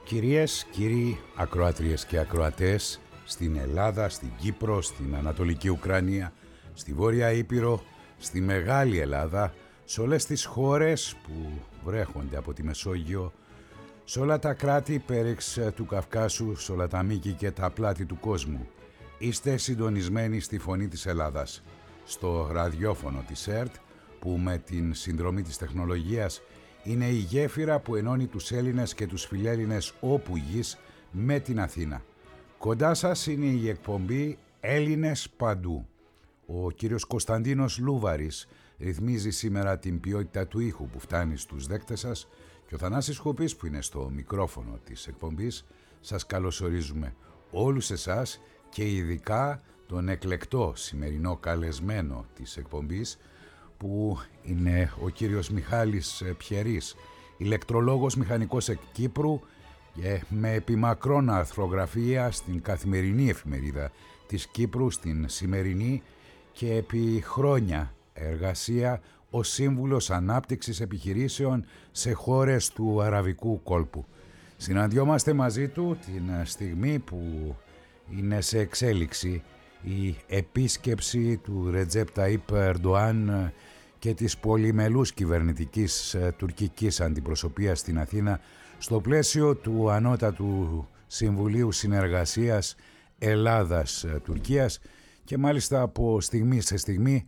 Κυρίες, κύριοι, ακροάτριες και ακροατές, στην Ελλάδα, στην Κύπρο, στην Ανατολική Ουκρανία, στη Βόρεια Ήπειρο, στη Μεγάλη Ελλάδα, σε όλες τις χώρες που βρέχονται από τη Μεσόγειο, σε όλα τα κράτη πέριξ του Καυκάσου, σε όλα τα μήκη και τα πλάτη του κόσμου. Είστε συντονισμένοι στη Φωνή της Ελλάδας, στο ραδιόφωνο της ΕΡΤ, που με την συνδρομή της τεχνολογίας είναι η γέφυρα που ενώνει τους Έλληνες και τους φιλέλληνες όπου γης με την Αθήνα. Κοντά σας είναι η εκπομπή Έλληνες Παντού. Ο κύριος Κωνσταντίνος Λούβαρης ρυθμίζει σήμερα την ποιότητα του ήχου που φτάνει στους δέκτες σας και ο Θανάσης Χοπής που είναι στο μικρόφωνο της εκπομπής. Σας καλωσορίζουμε όλους εσάς και ειδικά τον εκλεκτό σημερινό καλεσμένο της εκπομπής, που είναι ο κύριος Μιχάλης Πιερής, ηλεκτρολόγος μηχανικός εκ Κύπρου και με επιμακρόν αρθρογραφία στην καθημερινή εφημερίδα της Κύπρου, στην Σημερινή, και επί χρόνια εργασία ως σύμβουλος ανάπτυξης επιχειρήσεων σε χώρες του αραβικού κόλπου. Συναντιόμαστε μαζί του την στιγμή που είναι σε εξέλιξη η επίσκεψη του Ρετζέπ Ταΐπ Ερντοάν και της πολυμελούς κυβερνητικής τουρκικής αντιπροσωπείας στην Αθήνα στο πλαίσιο του Ανώτατου Συμβουλίου Συνεργασίας Ελλάδας-Τουρκίας, και μάλιστα από στιγμή σε στιγμή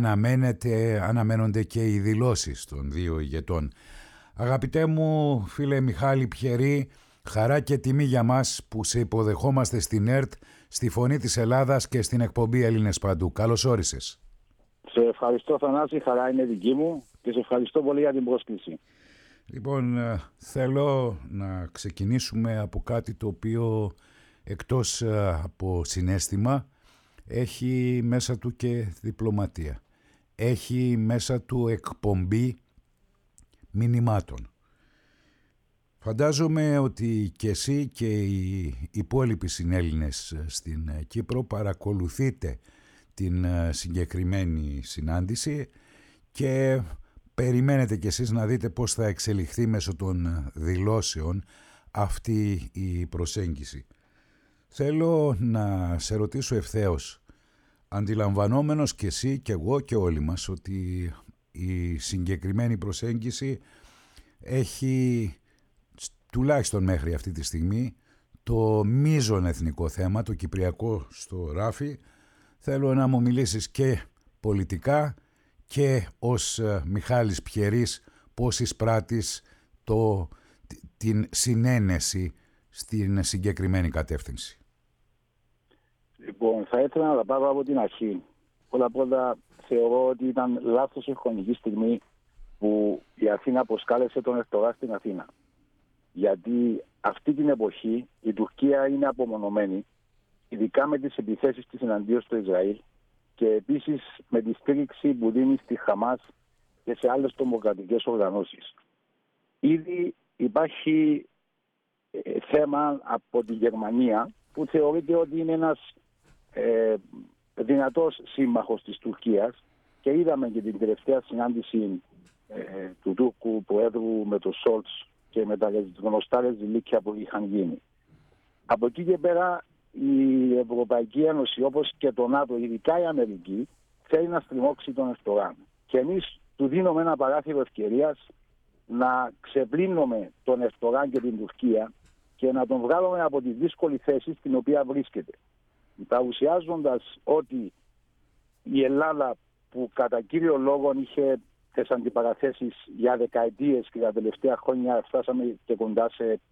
αναμένονται και οι δηλώσεις των δύο ηγετών. Αγαπητέ μου φίλε Μιχάλη Πιερή, χαρά και τιμή για μας που σε υποδεχόμαστε στην ΕΡΤ, στη Φωνή της Ελλάδας και στην εκπομπή Έλληνες Παντού. Καλώς όρισες. Σε ευχαριστώ Θανάση, χαρά είναι δική μου και σε ευχαριστώ πολύ για την πρόσκληση. Λοιπόν, θέλω να ξεκινήσουμε από κάτι το οποίο εκτός από συναίσθημα έχει μέσα του και διπλωματία. Έχει μέσα του εκπομπή μηνυμάτων. Φαντάζομαι ότι και εσύ και οι υπόλοιποι συνέλληνες στην Κύπρο παρακολουθείτε την συγκεκριμένη συνάντηση και περιμένετε κι εσείς να δείτε πώς θα εξελιχθεί μέσω των δηλώσεων αυτή η προσέγγιση. Θέλω να σε ρωτήσω ευθέως, αντιλαμβανόμενος κι εσύ και εγώ και όλοι μας ότι η συγκεκριμένη προσέγγιση έχει, τουλάχιστον μέχρι αυτή τη στιγμή, το μείζον εθνικό θέμα, το κυπριακό στο ράφι. Θέλω να μου μιλήσεις και πολιτικά και ως Μιχάλης Πιερής πώς εισπράττεις την συνένεση στην συγκεκριμένη κατεύθυνση. Λοιπόν, θα ήθελα να τα πάρω από την αρχή. Πρώτα θεωρώ ότι ήταν λάθος η χρονική στιγμή που η Αθήνα προσκάλεσε τον Ερντογάν στην Αθήνα. Γιατί αυτή την εποχή η Τουρκία είναι απομονωμένη, ειδικά με τις επιθέσεις της εναντίον στο Ισραήλ και επίσης με τη στήριξη που δίνει στη Χαμάς και σε άλλες τρομοκρατικές οργανώσεις. Ήδη υπάρχει θέμα από τη Γερμανία που θεωρείται ότι είναι ένας δυνατός σύμμαχος της Τουρκίας, και είδαμε και την τελευταία συνάντηση του Τούρκου Προέδρου με τον Σόλτς και με τα γνωστά ρεζιλίκια που είχαν γίνει. Από εκεί και πέρα η Ευρωπαϊκή Ένωση, όπως και το ΝΑΤΟ, ειδικά η Αμερική, θέλει να στριμώξει τον Ερντογάν. Και εμείς του δίνουμε ένα παράθυρο ευκαιρίας να ξεπλύνουμε τον Ερντογάν και την Τουρκία και να τον βγάλουμε από τη δύσκολη θέση στην οποία βρίσκεται. Παρουσιάζοντας ότι η Ελλάδα, που κατά κύριο λόγο είχε τις αντιπαραθέσεις για δεκαετίες και τα τελευταία χρόνια φτάσαμε και κοντά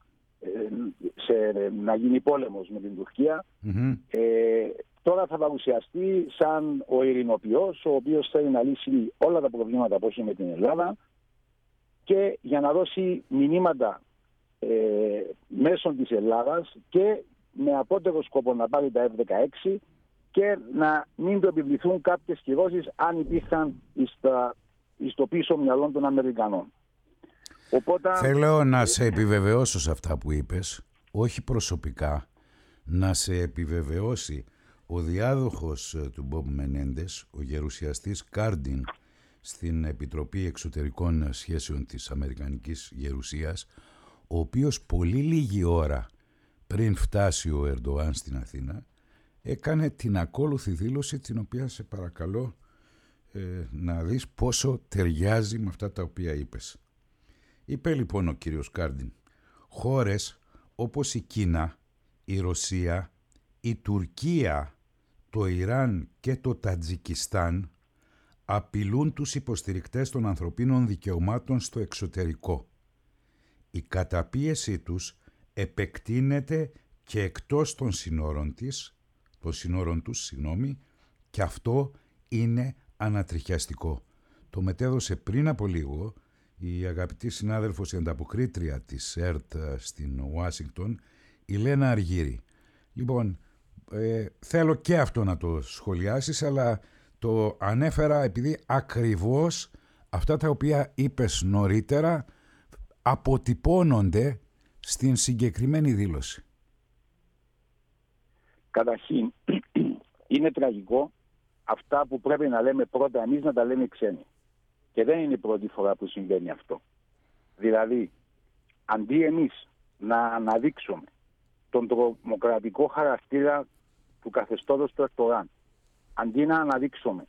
να γίνει πόλεμος με την Τουρκία, τώρα θα παρουσιαστεί σαν ο ειρηνοποιός, ο οποίος θέλει να λύσει όλα τα προβλήματα που έχει με την Ελλάδα και για να δώσει μηνύματα μέσω της Ελλάδας και με απότερο σκοπό να πάρει τα F-16 και να μην το επιβληθούν κάποιες κυρώσεις αν υπήρχαν στο πίσω μυαλό των Αμερικανών. Οπότε, θέλω να σε επιβεβαιώσω σε αυτά που είπες, όχι προσωπικά, να σε επιβεβαιώσει ο διάδοχος του Μπομπ Μενέντες, ο γερουσιαστής Κάρντιν, στην Επιτροπή Εξωτερικών Σχέσεων της Αμερικανικής Γερουσίας, ο οποίος πολύ λίγη ώρα πριν φτάσει ο Ερντοάν στην Αθήνα έκανε την ακόλουθη δήλωση, την οποία σε παρακαλώ να δεις πόσο ταιριάζει με αυτά τα οποία είπες. Είπε λοιπόν ο κύριος Κάρντιν, χώρες όπως η Κίνα, η Ρωσία, η Τουρκία, το Ιράν και το Τατζικιστάν απειλούν τους υποστηρικτές των ανθρωπίνων δικαιωμάτων στο εξωτερικό. Η καταπίεσή τους επεκτείνεται και εκτός των συνόρων τους, και αυτό είναι ανατριχιαστικό. Το μετέδωσε πριν από λίγο η αγαπητή συνάδελφος, η ανταποκρίτρια της ΕΡΤ στην Ουάσιγκτον, η Λένα Αργύρη. Λοιπόν, θέλω και αυτό να το σχολιάσεις, αλλά το ανέφερα επειδή ακριβώς αυτά τα οποία είπες νωρίτερα αποτυπώνονται στην συγκεκριμένη δήλωση. Καταρχήν, είναι τραγικό αυτά που πρέπει να λέμε πρώτα εμείς να τα λέμε οι ξένοι. Και δεν είναι η πρώτη φορά που συμβαίνει αυτό. Δηλαδή, αντί εμείς να αναδείξουμε τον τρομοκρατικό χαρακτήρα του καθεστώτος του Ερντογάν, αντί να αναδείξουμε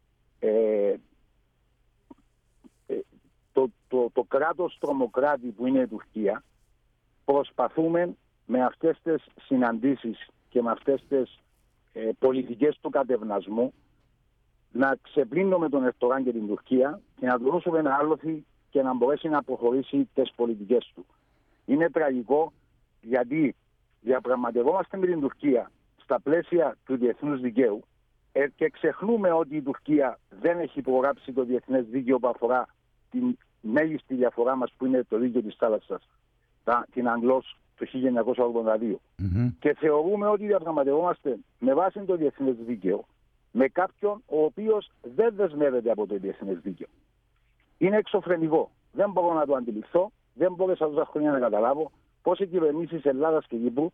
το κράτος τρομοκράτη που είναι η Τουρκία, προσπαθούμε με αυτές τις συναντήσεις και με αυτές τις πολιτικές του κατευνασμού να ξεπλύνουμε τον Ερντογάν και την Τουρκία και να του δώσουμε ένα άλοθη και να μπορέσει να προχωρήσει τις πολιτικές του. Είναι τραγικό γιατί διαπραγματευόμαστε με την Τουρκία στα πλαίσια του διεθνούς δικαίου και ξεχνούμε ότι η Τουρκία δεν έχει υπογράψει το διεθνές δίκαιο που αφορά την μέγιστη διαφορά μας, που είναι το δίκαιο της θάλασσας, την Αγγλός το 1982. Και θεωρούμε ότι διαπραγματευόμαστε με βάση το διεθνές δίκαιο με κάποιον ο οποίος δεν δεσμεύεται από το διεθνές δίκαιο. Είναι εξωφρενικό. Δεν μπορώ να το αντιληφθώ, δεν μπόρεσα τόσα χρόνια να καταλάβω πώς οι κυβερνήσεις Ελλάδας και Κύπρου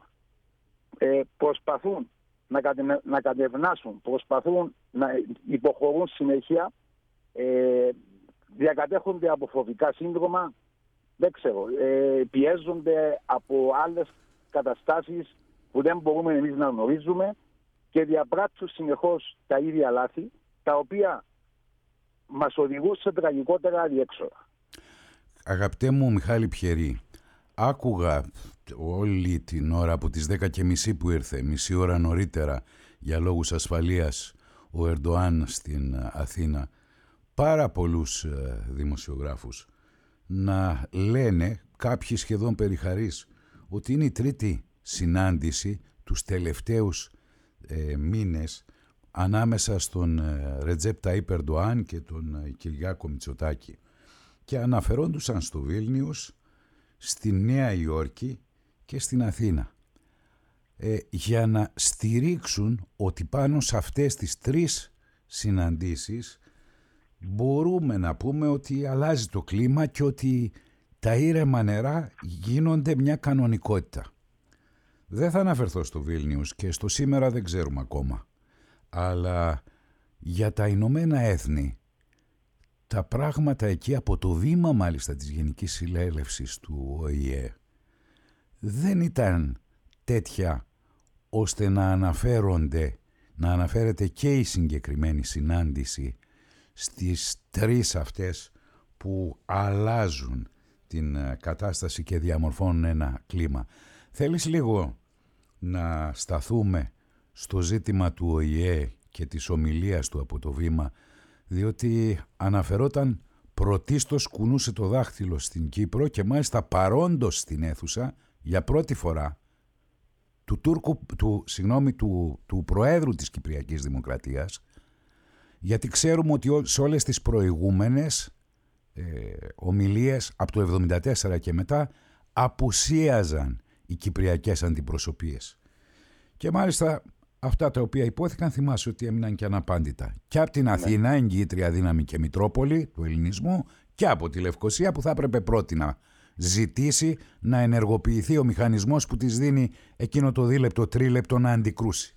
προσπαθούν να κατευνάσουν, προσπαθούν να υποχωρούν συνέχεια, διακατέχονται από φοβικά σύνδρομα, δεν ξέρω, πιέζονται από άλλες καταστάσεις που δεν μπορούμε εμείς να γνωρίζουμε και διαπράττουν συνεχώς τα ίδια λάθη, τα οποία μας οδηγούν σε τραγικότερα αδιέξοδα. Αγαπητέ μου Μιχάλη Πιερή, άκουγα όλη την ώρα από τις 10:30 που ήρθε, μισή ώρα νωρίτερα για λόγους ασφαλείας ο Ερντοάν στην Αθήνα, πάρα πολλούς δημοσιογράφους να λένε, κάποιοι σχεδόν περιχαρείς, ότι είναι η τρίτη συνάντηση τους τελευταίους μήνες ανάμεσα στον Ρετζέπ Ταΐπ Ερντοάν και τον Κυριάκο Μητσοτάκη, και αναφερόντουσαν στο Βίλνιους, στη Νέα Υόρκη και στην Αθήνα, για να στηρίξουν ότι πάνω σε αυτές τις τρεις συναντήσεις μπορούμε να πούμε ότι αλλάζει το κλίμα και ότι τα ήρεμα νερά γίνονται μια κανονικότητα. Δεν θα αναφερθώ στο Βίλνιους και στο σήμερα δεν ξέρουμε ακόμα, αλλά για τα Ηνωμένα Έθνη τα πράγματα εκεί, από το βήμα μάλιστα της Γενικής Συνέλευσης του ΟΗΕ, δεν ήταν τέτοια ώστε να αναφέρεται και η συγκεκριμένη συνάντηση στις τρεις αυτές που αλλάζουν την κατάσταση και διαμορφώνουν ένα κλίμα. Θέλεις λίγο να σταθούμε στο ζήτημα του ΟΗΕ και της ομιλίας του από το βήμα, διότι αναφερόταν, πρωτίστως κουνούσε το δάχτυλο στην Κύπρο και μάλιστα παρόντος στην αίθουσα για πρώτη φορά του Προέδρου της Κυπριακής Δημοκρατίας, γιατί ξέρουμε ότι σε όλες τις προηγούμενες ομιλίες από το 1974 και μετά απουσίαζαν οι κυπριακές αντιπροσωπείες. Και μάλιστα αυτά τα οποία υπόθηκαν, θυμάσαι ότι έμειναν και αναπάντητα. Και από την Αθήνα, εγκύτρια δύναμη και μητρόπολη του ελληνισμού, και από τη Λευκοσία, που θα έπρεπε πρώτη να ζητήσει να ενεργοποιηθεί ο μηχανισμός που της δίνει εκείνο το δίλεπτο, τρίλεπτο να αντικρούσει.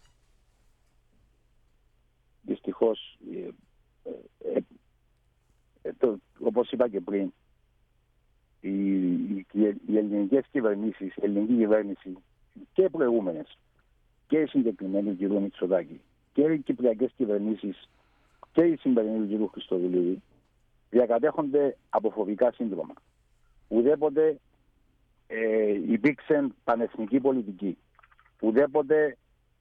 Δυστυχώς, όπως είπα και πριν, οι ελληνικές κυβερνήσεις, η ελληνική κυβέρνηση και οι προηγούμενες και η συγκεκριμένη του κ. Μητσοτάκη και οι κυπριακές κυβερνήσεις και η σημερινή του κ. Χριστοδουλίδη διακατέχονται από φοβικά σύνδρομα. Ουδέποτε υπήρξε πανεθνική πολιτική. Ουδέποτε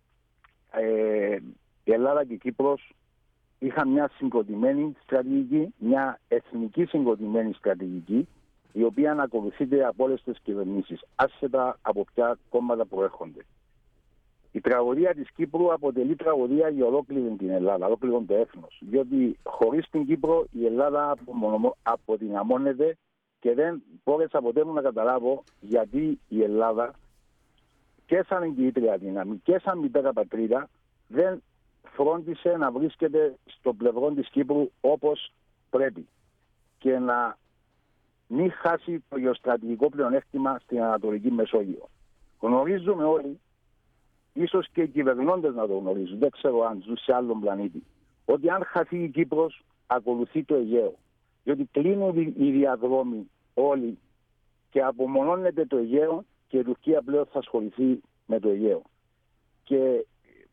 η Ελλάδα και η Κύπρος είχαν μια συγκροτημένη στρατηγική, μια εθνική συγκροτημένη στρατηγική, η οποία ανακολουθείται από όλες τις κυβερνήσεις, άσχετα από ποια κόμματα προέρχονται. Η τραγωδία της Κύπρου αποτελεί τραγωδία για ολόκληρη την Ελλάδα, ολόκληρο το έθνος. Διότι χωρίς την Κύπρο η Ελλάδα αποδυναμώνεται και δεν μπόρεσα ποτέ να καταλάβω γιατί η Ελλάδα και σαν εγκυήτρια δύναμη και σαν μητέρα πατρίδα δεν φρόντισε να βρίσκεται στο πλευρό της Κύπρου όπως πρέπει και να μην χάσει το γεωστρατηγικό πλεονέκτημα στην Ανατολική Μεσόγειο. Γνωρίζουμε όλοι, ίσως και οι κυβερνώντες να το γνωρίζουν, δεν ξέρω αν ζουν σε άλλον πλανήτη, ότι αν χαθεί η Κύπρος ακολουθεί το Αιγαίο. Διότι κλείνουν οι διαδρόμοι όλοι και απομονώνεται το Αιγαίο και η Τουρκία πλέον θα ασχοληθεί με το Αιγαίο. Και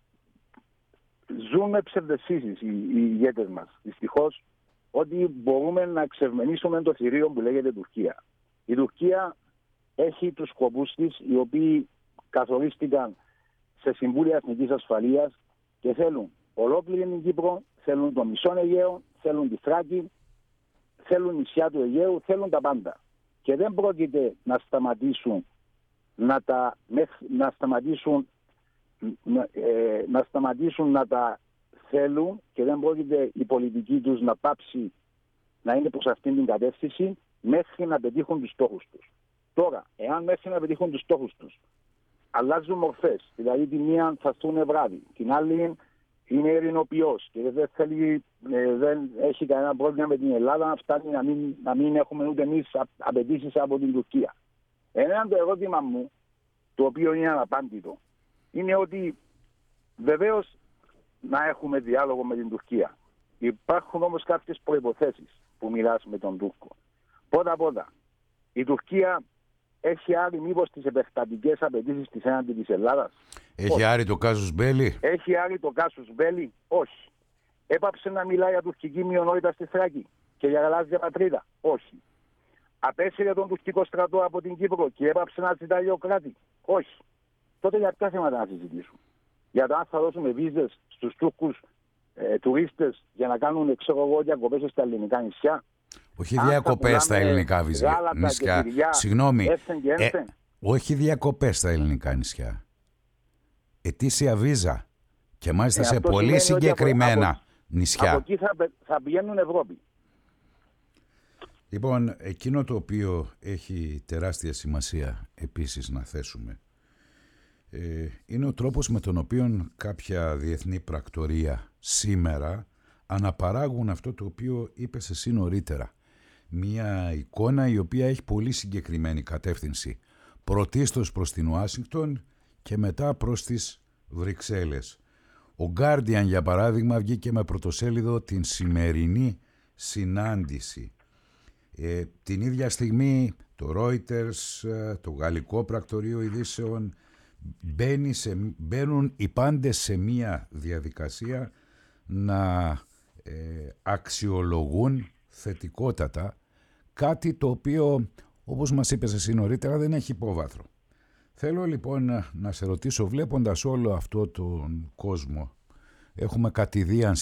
ζούμε ψευδαισθήσεις οι ηγέτες μας. Δυστυχώς ότι μπορούμε να εξευμενήσουμε το θηρίο που λέγεται Τουρκία. Η Τουρκία έχει τους σκοπούς της, οι οποίοι καθορίστηκαν σε Συμβούλια Εθνικής Ασφαλείας και θέλουν ολόκληρη την Κύπρο, θέλουν το μισό Αιγαίο, θέλουν τη Θράκη, θέλουν νησιά του Αιγαίου, θέλουν τα πάντα. Και δεν πρόκειται να σταματήσουν να τα θέλουν και δεν πρόκειται η πολιτική τους να πάψει να είναι προς αυτήν την κατεύθυνση μέχρι να πετύχουν τους στόχους τους. Τώρα, εάν μέχρι να πετύχουν τους στόχους τους αλλάζουν μορφές, δηλαδή τη μία θα έρθουν βράδυ, την άλλη είναι ειρηνοποιός και δεν έχει κανένα πρόβλημα με την Ελλάδα, να φτάνει να μην έχουμε ούτε εμείς απαιτήσεις από την Τουρκία. Ένα το ερώτημα μου, το οποίο είναι αναπάντητο, είναι ότι βεβαίως να έχουμε διάλογο με την Τουρκία. Υπάρχουν όμως κάποιες προϋποθέσεις που μιλάς με τον Τούρκο. Πρώτα, η Τουρκία έχει άρει μήπως τις επεκτατικές απαιτήσεις της έναντι της Ελλάδας? Έχει άρει το κάσους μπέλι? Έχει άρει το κάσους μπέλι? Όχι. Έπαψε να μιλάει για τουρκική μειονότητα στη Θράκη και για γαλάζια πατρίδα? Όχι. Απέσυρε τον τουρκικό στρατό από την Κύπρο και έπαψε να ζητάει ο κράτη? Όχι. Τότε για ποια θέματα να συζητήσουμε? Για το αν θα δώσουμε βίζες στους Τούρκους τουρίστες για να κάνουν διακοπές στα ελληνικά νησιά? Όχι διακοπές στα ελληνικά νησιά. Συγγνώμη. Όχι διακοπές στα ελληνικά νησιά. Ετήσια βίζα. Και μάλιστα σε πολύ συγκεκριμένα νησιά. Από εκεί θα πηγαίνουν Ευρώπη. Λοιπόν, εκείνο το οποίο έχει τεράστια σημασία επίσης να θέσουμε είναι ο τρόπος με τον οποίο κάποια διεθνή πρακτορία σήμερα αναπαράγουν αυτό το οποίο είπες εσύ νωρίτερα. Μια εικόνα η οποία έχει πολύ συγκεκριμένη κατεύθυνση. Πρωτίστως προς την Ουάσιγκτον και μετά προς τις Βρυξέλλες. Ο Guardian, για παράδειγμα, βγήκε με πρωτοσέλιδο την σημερινή συνάντηση. Την ίδια στιγμή το Reuters, το Γαλλικό Πρακτορείο Ειδήσεων, μπαίνουν οι πάντες σε μία διαδικασία να αξιολογούν θετικότατα κάτι το οποίο, όπως μας είπες εσύ νωρίτερα, δεν έχει υπόβαθρο. Θέλω λοιπόν να σε ρωτήσω, βλέποντας όλο αυτό τον κόσμο, είχαμε κατηδίαν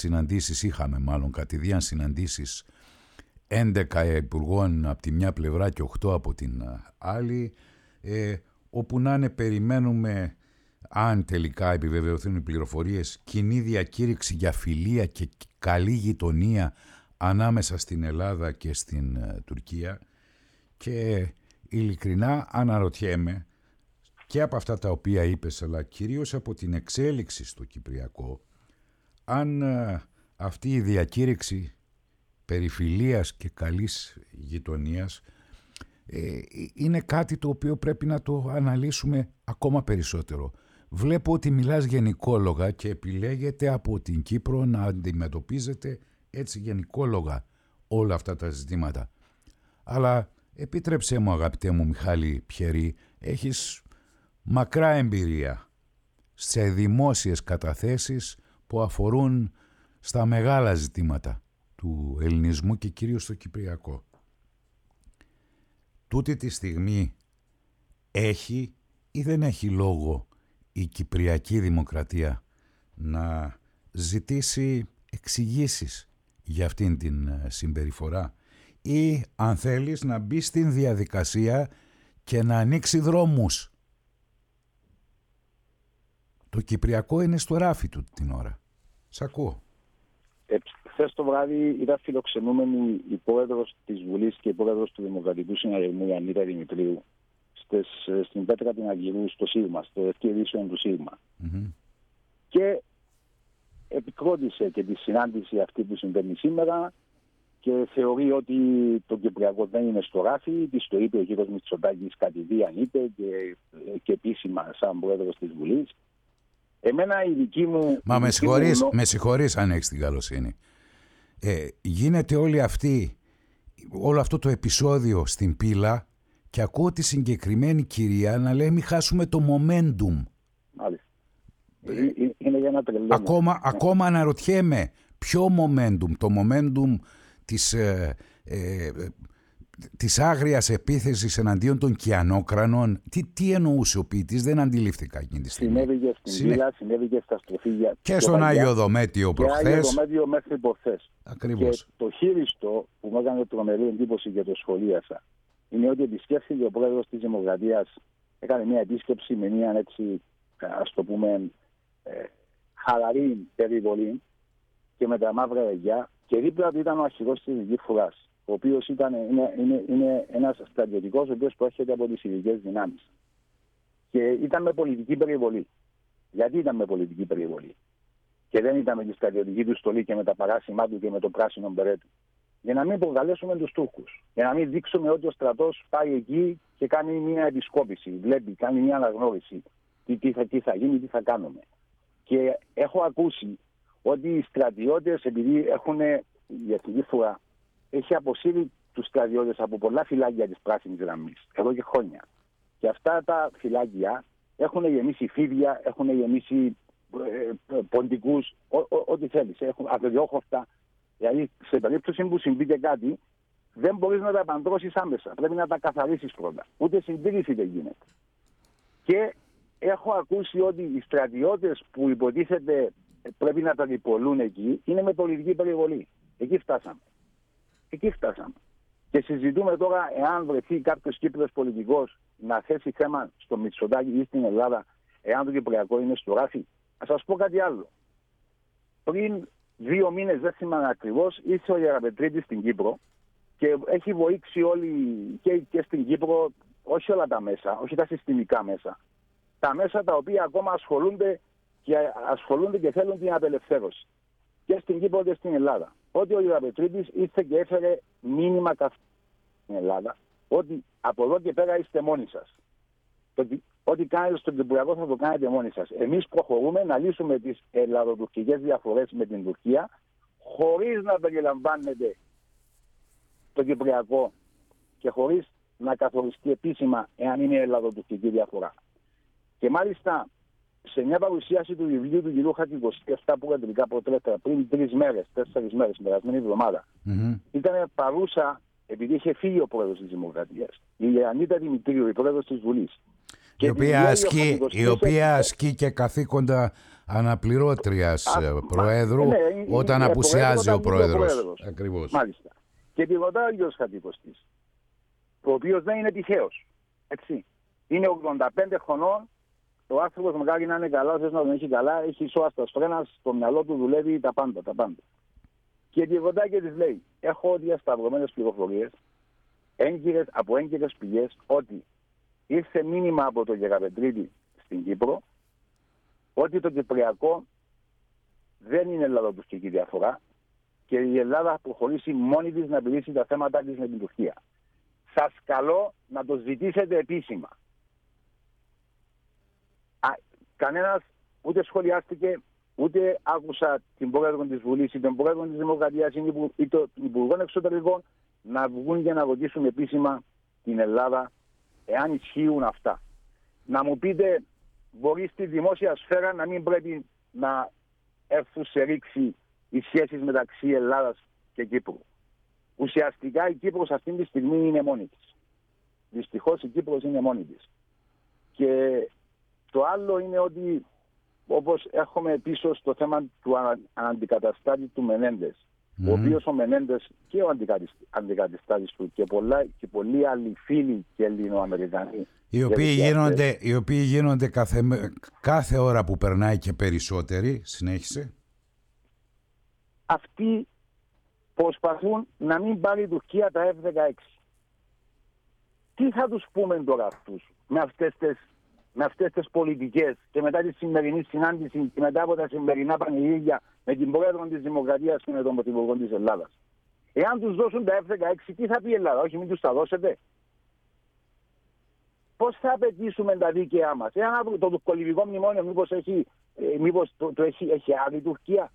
συναντήσεις 11 υπουργών από τη μια πλευρά και 8 από την άλλη, όπου να είναι περιμένουμε, αν τελικά επιβεβαιωθούν οι πληροφορίες, κοινή διακήρυξη για φιλία και καλή γειτονία ανάμεσα στην Ελλάδα και στην Τουρκία. Και ειλικρινά αναρωτιέμαι, και από αυτά τα οποία είπες, αλλά κυρίως από την εξέλιξη στο Κυπριακό, αν αυτή η διακήρυξη περί φιλίας και καλής γειτονίας είναι κάτι το οποίο πρέπει να το αναλύσουμε ακόμα περισσότερο. Βλέπω ότι μιλάς γενικόλογα και επιλέγεται από την Κύπρο να αντιμετωπίζετε έτσι γενικόλογα όλα αυτά τα ζητήματα. Αλλά Επίτρεψέ μου, αγαπητέ μου Μιχάλη Πιερή, έχεις μακρά εμπειρία σε δημόσιες καταθέσεις που αφορούν στα μεγάλα ζητήματα του ελληνισμού και κυρίως στο κυπριακό. Τούτη τη στιγμή έχει ή δεν έχει λόγο η Κυπριακή Δημοκρατία να ζητήσει εξηγήσεις για αυτήν την συμπεριφορά, ή αν θέλεις να μπει στην διαδικασία και να ανοίξει δρόμους? Το Κυπριακό είναι στο ράφι του την ώρα. Σ' ακούω. Χθες το βράδυ ήταν φιλοξενούμενη η πρόεδρος της Βουλής και η πρόεδρος του Δημοκρατικού Συναγερμού, η Ανίτα Δημητρίου, στην Πέτρα την Αργυρού, στο ΣΥΓΜΑ, στο ευκαιρίσιο του ΣΥΓΜΑ. Mm-hmm. Και επικρότησε και τη συνάντηση αυτή που συμβαίνει σήμερα και θεωρεί ότι το Κυπριακό δεν είναι στο ράφι. Της το είπε ο κ. Μητσοτάκης κατηδίαν, είπε, και επίσημα σαν πρόεδρος της Βουλής. Εμένα η δική μου... Μα με συγχωρείς αν έχεις την καλοσύνη. Γίνεται όλο αυτό το επεισόδιο στην πύλα και ακούω τη συγκεκριμένη κυρία να λέει μην χάσουμε το momentum. Μάλιστα. Είναι για να τρελαίνω. Ακόμα αναρωτιέμαι ποιο momentum, το momentum της άγριας επίθεσης εναντίον των κιανόκρανων. Τι εννοούσε ο ποιητής, δεν αντιλήφθηκα εκείνη τη στιγμή. Συνέβηκε στην πύλα, συνέβηκε στα στροφίγια. Και στον Άγιο Δομέτιο προχθές. Και Άγιο Δομέτιο μέχρι προχθές. Ακριβώς. Και το χείριστο που μου έκανε τρομερή εντύπωση και το σχολίασα είναι ότι επισκέφθηκε ο πρόεδρος της Δημοκρατίας, έκανε μια επίσκεψη με μια έτσι, ας το πούμε, χαλαρή περιβολή και με τα μαύρα αιγιά, και δίπλα του ήταν ο αρχηγός της Ειδικής Φουράς, ο οποίος είναι ένας στρατιωτικός ο οποίος προέρχεται από τις ειδικές δυνάμεις. Και ήταν με πολιτική περιβολή. Γιατί ήταν με πολιτική περιβολή και δεν ήταν με τη στρατιωτική του στολή και με τα παράσημά του και με το πράσινο μπερέ του? Για να μην προκαλέσουμε τους Τούρκους. Για να μην δείξουμε ότι ο στρατός πάει εκεί και κάνει μια επισκόπηση, βλέπει, κάνει μια αναγνώριση. Τι θα γίνει, τι θα κάνουμε. Και έχω ακούσει ότι οι στρατιώτες, επειδή έχουν η Εθνική Φουρά, έχει αποσύρει τους στρατιώτες από πολλά φυλάκια της πράσινης γραμμής εδώ και χρόνια. Και αυτά τα φυλάκια έχουν γεμίσει φίδια, έχουν γεμίσει ποντικούς, ό,τι θέλεις. Έχουν αγριόχορτα. Δηλαδή, σε περίπτωση που συμβεί και κάτι, δεν μπορείς να τα επαντρώσεις άμεσα. Πρέπει να τα καθαρίσεις πρώτα. Ούτε συντήρηση δεν γίνεται. Και έχω ακούσει ότι οι στρατιώτες που υποτίθεται πρέπει να τα διπολούν εκεί είναι με πολιτική περιβολή. Εκεί φτάσαμε. Και συζητούμε τώρα εάν βρεθεί κάποιος Κύπριος πολιτικός να θέσει θέμα στο Μητσοτάκη ή στην Ελλάδα, εάν το Κυπριακό είναι στο ράφι. Να σας πω κάτι άλλο. Πριν 2 μήνες, δεν θυμάμαι ακριβώς, ήρθε ο Γεραπετρίτης στην Κύπρο και έχει βοήξει όλοι και στην Κύπρο, όχι όλα τα μέσα, όχι τα συστημικά μέσα. Τα μέσα τα οποία ακόμα ασχολούνται και θέλουν την απελευθέρωση. Και στην Κύπρο και στην Ελλάδα. Ότι ο Γεραπετρίτης ήρθε και έφερε μήνυμα στην Ελλάδα ότι από εδώ και πέρα είστε μόνοι σας. Ό,τι κάνετε στον Κυπριακό θα το κάνετε μόνοι σας. Εμείς προχωρούμε να λύσουμε τις ελλαδοτουρκικές διαφορές με την Τουρκία χωρίς να περιλαμβάνεται το Κυπριακό και χωρίς να καθοριστεί επίσημα εάν είναι ελλαδοτουρκική διαφορά. Και μάλιστα σε μια παρουσίαση του βιβλίου του κ. Χατζικοστή, αυτά που τελικά προτρέπτερα πριν 4 μέρες, την περασμένη εβδομάδα, ήταν παρούσα, επειδή είχε φύγει ο πρόεδρος της Δημοκρατίας, η Ανίτα Δημητρίου, η πρόεδρος της Βουλής. Η οποία ασκεί και καθήκοντα αναπληρώτριας προέδρου όταν απουσιάζει ο πρόεδρος. Ακριβώς. Μάλιστα. Και τη ρωτάει ο κ. Χατζικοστής, ο οποίος δεν είναι τυχαίος. Έτσι. Είναι 85 χρονών. Ο άνθρωπος μακάρι να είναι καλά, θες να τον έχει καλά, έχει σώαστα φρένα, στο μυαλό του δουλεύει τα πάντα. Και τη ρωτάει και της λέει, έχω διασταυρωμένες πληροφορίες από έγκυρες πηγές ότι ήρθε μήνυμα από τον Γεραπετρίτη στην Κύπρο ότι το Κυπριακό δεν είναι ελλαδοτουρκική διαφορά και η Ελλάδα θα προχωρήσει μόνη της να επιλύσει τα θέματα της με την Τουρκία. Σας καλώ να το ζητήσετε επίσημα. Κανένας ούτε σχολιάστηκε, ούτε άκουσα την πρόεδρο της Βουλής ή τον πρόεδρο της Δημοκρατίας ή τον Υπουργό Εξωτερικών να βγουν για να ρωτήσουν επίσημα στην Ελλάδα εάν ισχύουν αυτά. Να μου πείτε, μπορεί στη δημόσια σφαίρα να μην πρέπει να έρθουν σε ρήξη οι σχέσεις μεταξύ Ελλάδας και Κύπρου. Ουσιαστικά η Κύπρος αυτή τη στιγμή είναι μόνη της. Δυστυχώς η Κύπρος είναι μόνη της. Και το άλλο είναι ότι, όπως έρχομαι πίσω στο θέμα του αντικαταστάτη του Μενέντες, ο οποίος ο Μενέντες και ο αντικαταστάτης του και πολλοί άλλοι φίλοι και Ελληνοαμερικανοί, οι οποίοι γίνονται κάθε ώρα που περνάει και περισσότεροι, συνέχισε. Αυτοί προσπαθούν να μην πάρει η Τουρκία τα F-16. Τι θα τους πούμε τώρα αυτούς με αυτές τις πολιτικές και μετά τη σημερινή συνάντηση και μετά από τα σημερινά πανηγύρια με την πρόεδρο της Δημοκρατίας και με τον πρωθυπουργό της Ελλάδας? Εάν τους δώσουν τα F-16, τι θα πει η Ελλάδα? Όχι, μην τους τα δώσετε. Πώς θα απαιτήσουμε τα δίκαιά μας? Εάν το τουρκολιβικό μνημόνιο μήπως το έχει άλλη η Τουρκία?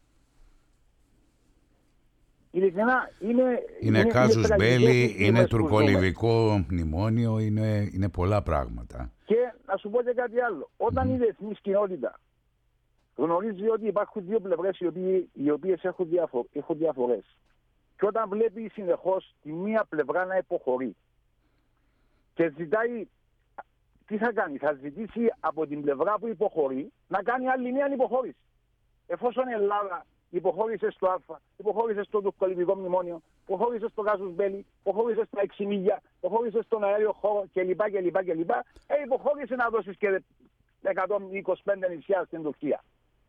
Ειλικρινά είναι κάζους μπέλι, είναι τουρκολιβικό μνημόνιο, είναι πολλά πράγματα. Και να σου πω και κάτι άλλο. Όταν η διεθνής κοινότητα γνωρίζει ότι υπάρχουν δύο πλευρές οι οποίες έχουν διαφορές, και όταν βλέπει συνεχώς τη μία πλευρά να υποχωρεί και ζητάει, τι θα κάνει? Θα ζητήσει από την πλευρά που υποχωρεί να κάνει άλλη μία υποχώρηση. Εφόσον η Ελλάδα υποχώρησε στο Α, υποχώρησε στο τουρκολιβικό μνημόνιο, υποχώρησε στο κάζους μπέλι, υποχώρησε στα 6 μίλια, υποχώρησε στον αέριο χώρο κλπ. Υποχώρησε να δώσεις και 125 νησιά στην Τουρκία.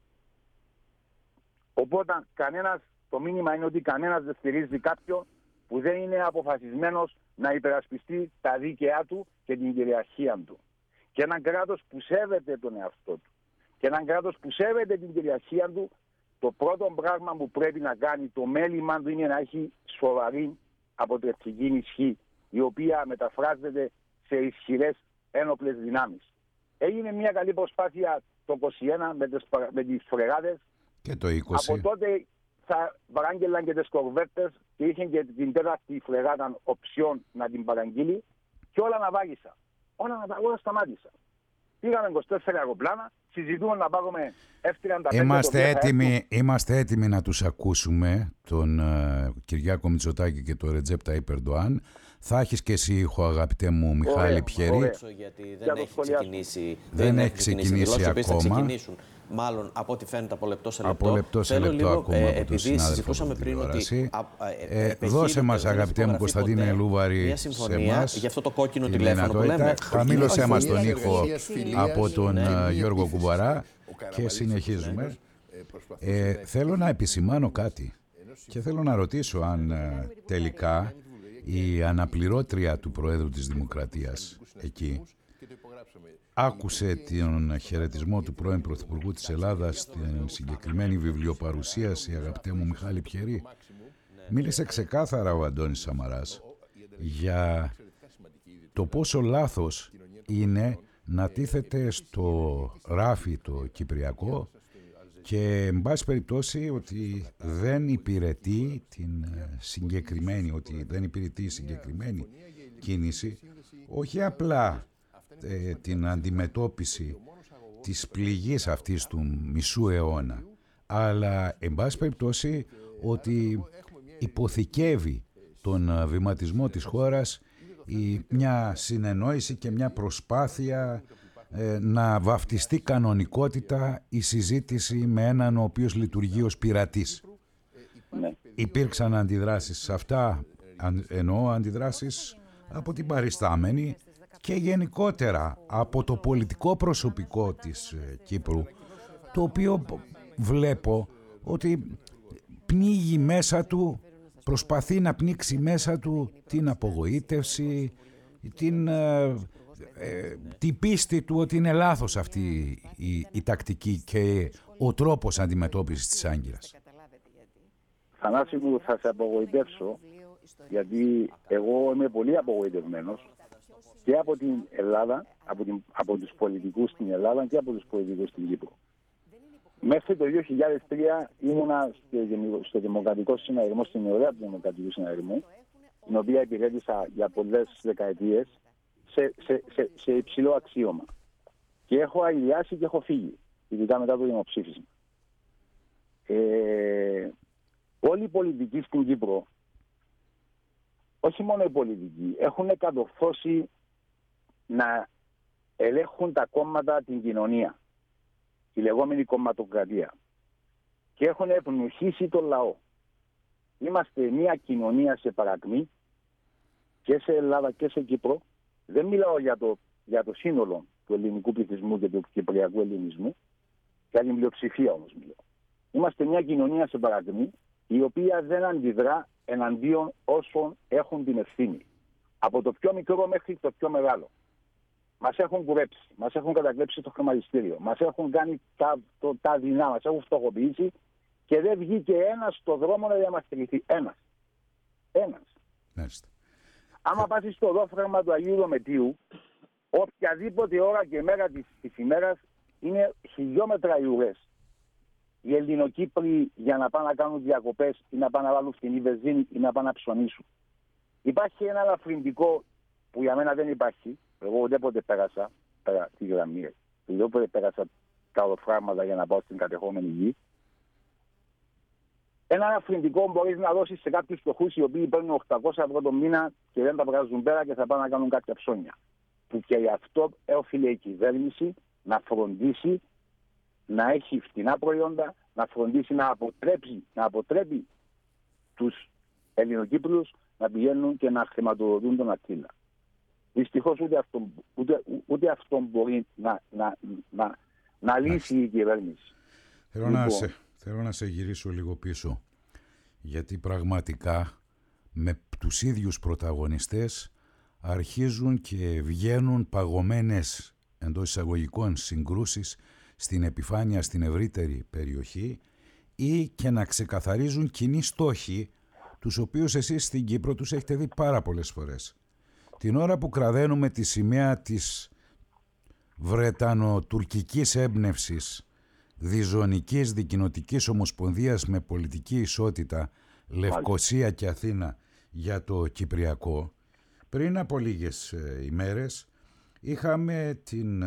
Οπότε το μήνυμα είναι ότι κανένας δεν στηρίζει κάποιον που δεν είναι αποφασισμένος να υπερασπιστεί τα δίκαιά του και την κυριαρχία του. Και έναν κράτος που σέβεται τον εαυτό του και έναν κράτος που σέβεται την κυριαρχία του, το πρώτο πράγμα που πρέπει να κάνει, το μέλημά του, είναι να έχει σοβαρή αποτρεπτική ισχύ, η οποία μεταφράζεται σε ισχυρές ένοπλες δυνάμεις. Έγινε μια καλή προσπάθεια το 2021 με τις φρεγάδες. Και το 20. Από τότε θα παράγγελαν και τις κορβέτες και είχαν και την τέταρτη φρεγάδα οψιόν να την παραγγείλει και όλα αναβάγισαν. Όλα σταμάτησαν. Πήγαμε 24 αεροπλάνα, συζητούμε να πάρουμε F-35. Είμαστε έτοιμοι να τους ακούσουμε, τον Κυριάκο Μητσοτάκη και τον Ρετζέπ Ταΐπ Ερντοάν. Θα έχεις και εσύ ήχο, αγαπητέ μου Μιχάλη Πιερή. Γιατί δεν έχει ξεκινήσει ακόμα. Μάλλον από ό,τι φαίνεται από λεπτό σε λεπτό. Θέλω λίγο, ακόμα από τον συνάδελφο στην τηλεόραση. Δώσε μας, αγαπητέ μου Κωνσταντίνε Λούβαρη, σε εμάς για αυτό το κόκκινο τηλέφωνο που λέμε. Χαμήλωσέ μας τον ήχο από τον Γιώργο Κουμπαρά και συνεχίζουμε. Θέλω να επισημάνω κάτι και θέλω να ρωτήσω αν τελικά η αναπληρώτρια του Προέδρου της Δημοκρατίας εκεί άκουσε τον χαιρετισμό του πρώην Πρωθυπουργού της Ελλάδας στην συγκεκριμένη βιβλιοπαρουσίαση, αγαπητέ μου Μιχάλη Πιερή. Μίλησε ξεκάθαρα ο Αντώνης Σαμαράς για το πόσο λάθος είναι να τίθεται στο ράφι το κυπριακό και εν πάση περιπτώσει ότι δεν υπηρετεί συγκεκριμένη κίνηση, όχι απλά την αντιμετώπιση της πληγής αυτής του μισού αιώνα, αλλά εν πάση περιπτώσει ότι υποθηκεύει τον βηματισμό της χώρας μια συνεννόηση και μια προσπάθεια να βαφτιστεί κανονικότητα η συζήτηση με έναν ο οποίος λειτουργεί ως πειρατής. Υπήρξαν αντιδράσεις σε αυτά, εννοώ αντιδράσεις από την παριστάμενη και γενικότερα από το πολιτικό προσωπικό της Κύπρου, το οποίο βλέπω ότι πνίγει μέσα του, προσπαθεί να πνίξει μέσα του την απογοήτευση, την πίστη του ότι είναι λάθος αυτή η τακτική και ο τρόπος αντιμετώπισης της Άγκυρας. Θανάση μου, θα σε απογοητεύσω, γιατί εγώ είμαι πολύ απογοητευμένος και από την Ελλάδα, από τους πολιτικούς στην Ελλάδα και από τους πολιτικούς στην Κύπρο. Μέχρι το 2003 ήμουνα στο Δημοκρατικό Συναγερμό, στην νεολαία του Δημοκρατικού Συναγερμού, την οποία υπηρέτησα για πολλές δεκαετίες, σε υψηλό αξίωμα. Και έχω αηλιάσει και έχω φύγει, ειδικά μετά το δημοψήφισμα. Όλοι οι πολιτικοί στην Κύπρο, όχι μόνο οι πολιτικοί, έχουν κατορθώσει να ελέγχουν τα κόμματα, την κοινωνία, τη λεγόμενη κομματοκρατία, και έχουν επνουχίσει τον λαό. Είμαστε μια κοινωνία σε παρακμή και σε Ελλάδα και σε Κύπρο. Δεν μιλάω για το σύνολο του ελληνικού πληθυσμού και του κυπριακού ελληνισμού, για την πλειοψηφία όμως μιλάω. Είμαστε μια κοινωνία σε παρακμή, η οποία δεν αντιδρά εναντίον όσων έχουν την ευθύνη. Από το πιο μικρό μέχρι το πιο μεγάλο. Μας έχουν κουρέψει, μας έχουν κατακλέψει το χρηματιστήριο, μας έχουν κάνει τα δεινά, μας έχουν φτωχοποιήσει και δεν βγήκε ένας στο δρόμο να διαμαρτυρηθεί. Ένας. Άμα πας στο δόφραγμα του Αγίου Δομετίου, οποιαδήποτε ώρα και μέρα της ημέρας είναι χιλιόμετρα οι ουρές. Οι Ελληνοκύπροι για να πάνε να κάνουν διακοπές ή να πάνε να βάλουν φτηνή βενζίνη ή να πάνε να ψωνίσουν. Υπάρχει ένα ελαφρυντικό που για μένα δεν υπάρχει. Εγώ ουδέποτε πέρασα τη γραμμή. Ουδέποτε πέρασα τα οδοφράγματα για να πάω στην κατεχόμενη γη. Ένα ελαφρυντικό μπορείς να δώσεις σε κάποιους φτωχούς οι οποίοι παίρνουν 800 ευρώ το μήνα και δεν τα βγάζουν πέρα και θα πάνε να κάνουν κάποια ψώνια. Που και γι' αυτό οφείλει η κυβέρνηση να φροντίσει να έχει φτηνά προϊόντα, να φροντίσει να αποτρέπει τους Ελληνοκύπριους να πηγαίνουν και να χρηματοδοτούν τον Αττίλα. Δυστυχώς ούτε αυτό μπορεί να λύσει η κυβέρνηση. Θέλω να σε γυρίσω λίγο πίσω, γιατί πραγματικά με τους ίδιους πρωταγωνιστές αρχίζουν και βγαίνουν παγωμένες εντός εισαγωγικών συγκρούσεις στην επιφάνεια, στην ευρύτερη περιοχή, ή και να ξεκαθαρίζουν κοινοί στόχοι, τους οποίους εσείς στην Κύπρο τους έχετε δει πάρα πολλές φορές. Την ώρα που κραδένουμε τη σημαία της βρετανοτουρκικής έμπνευσης διζωνικής δικοινοτικής ομοσπονδίας με πολιτική ισότητα, Λευκοσία και Αθήνα, για το Κυπριακό, πριν από λίγες ημέρες είχαμε την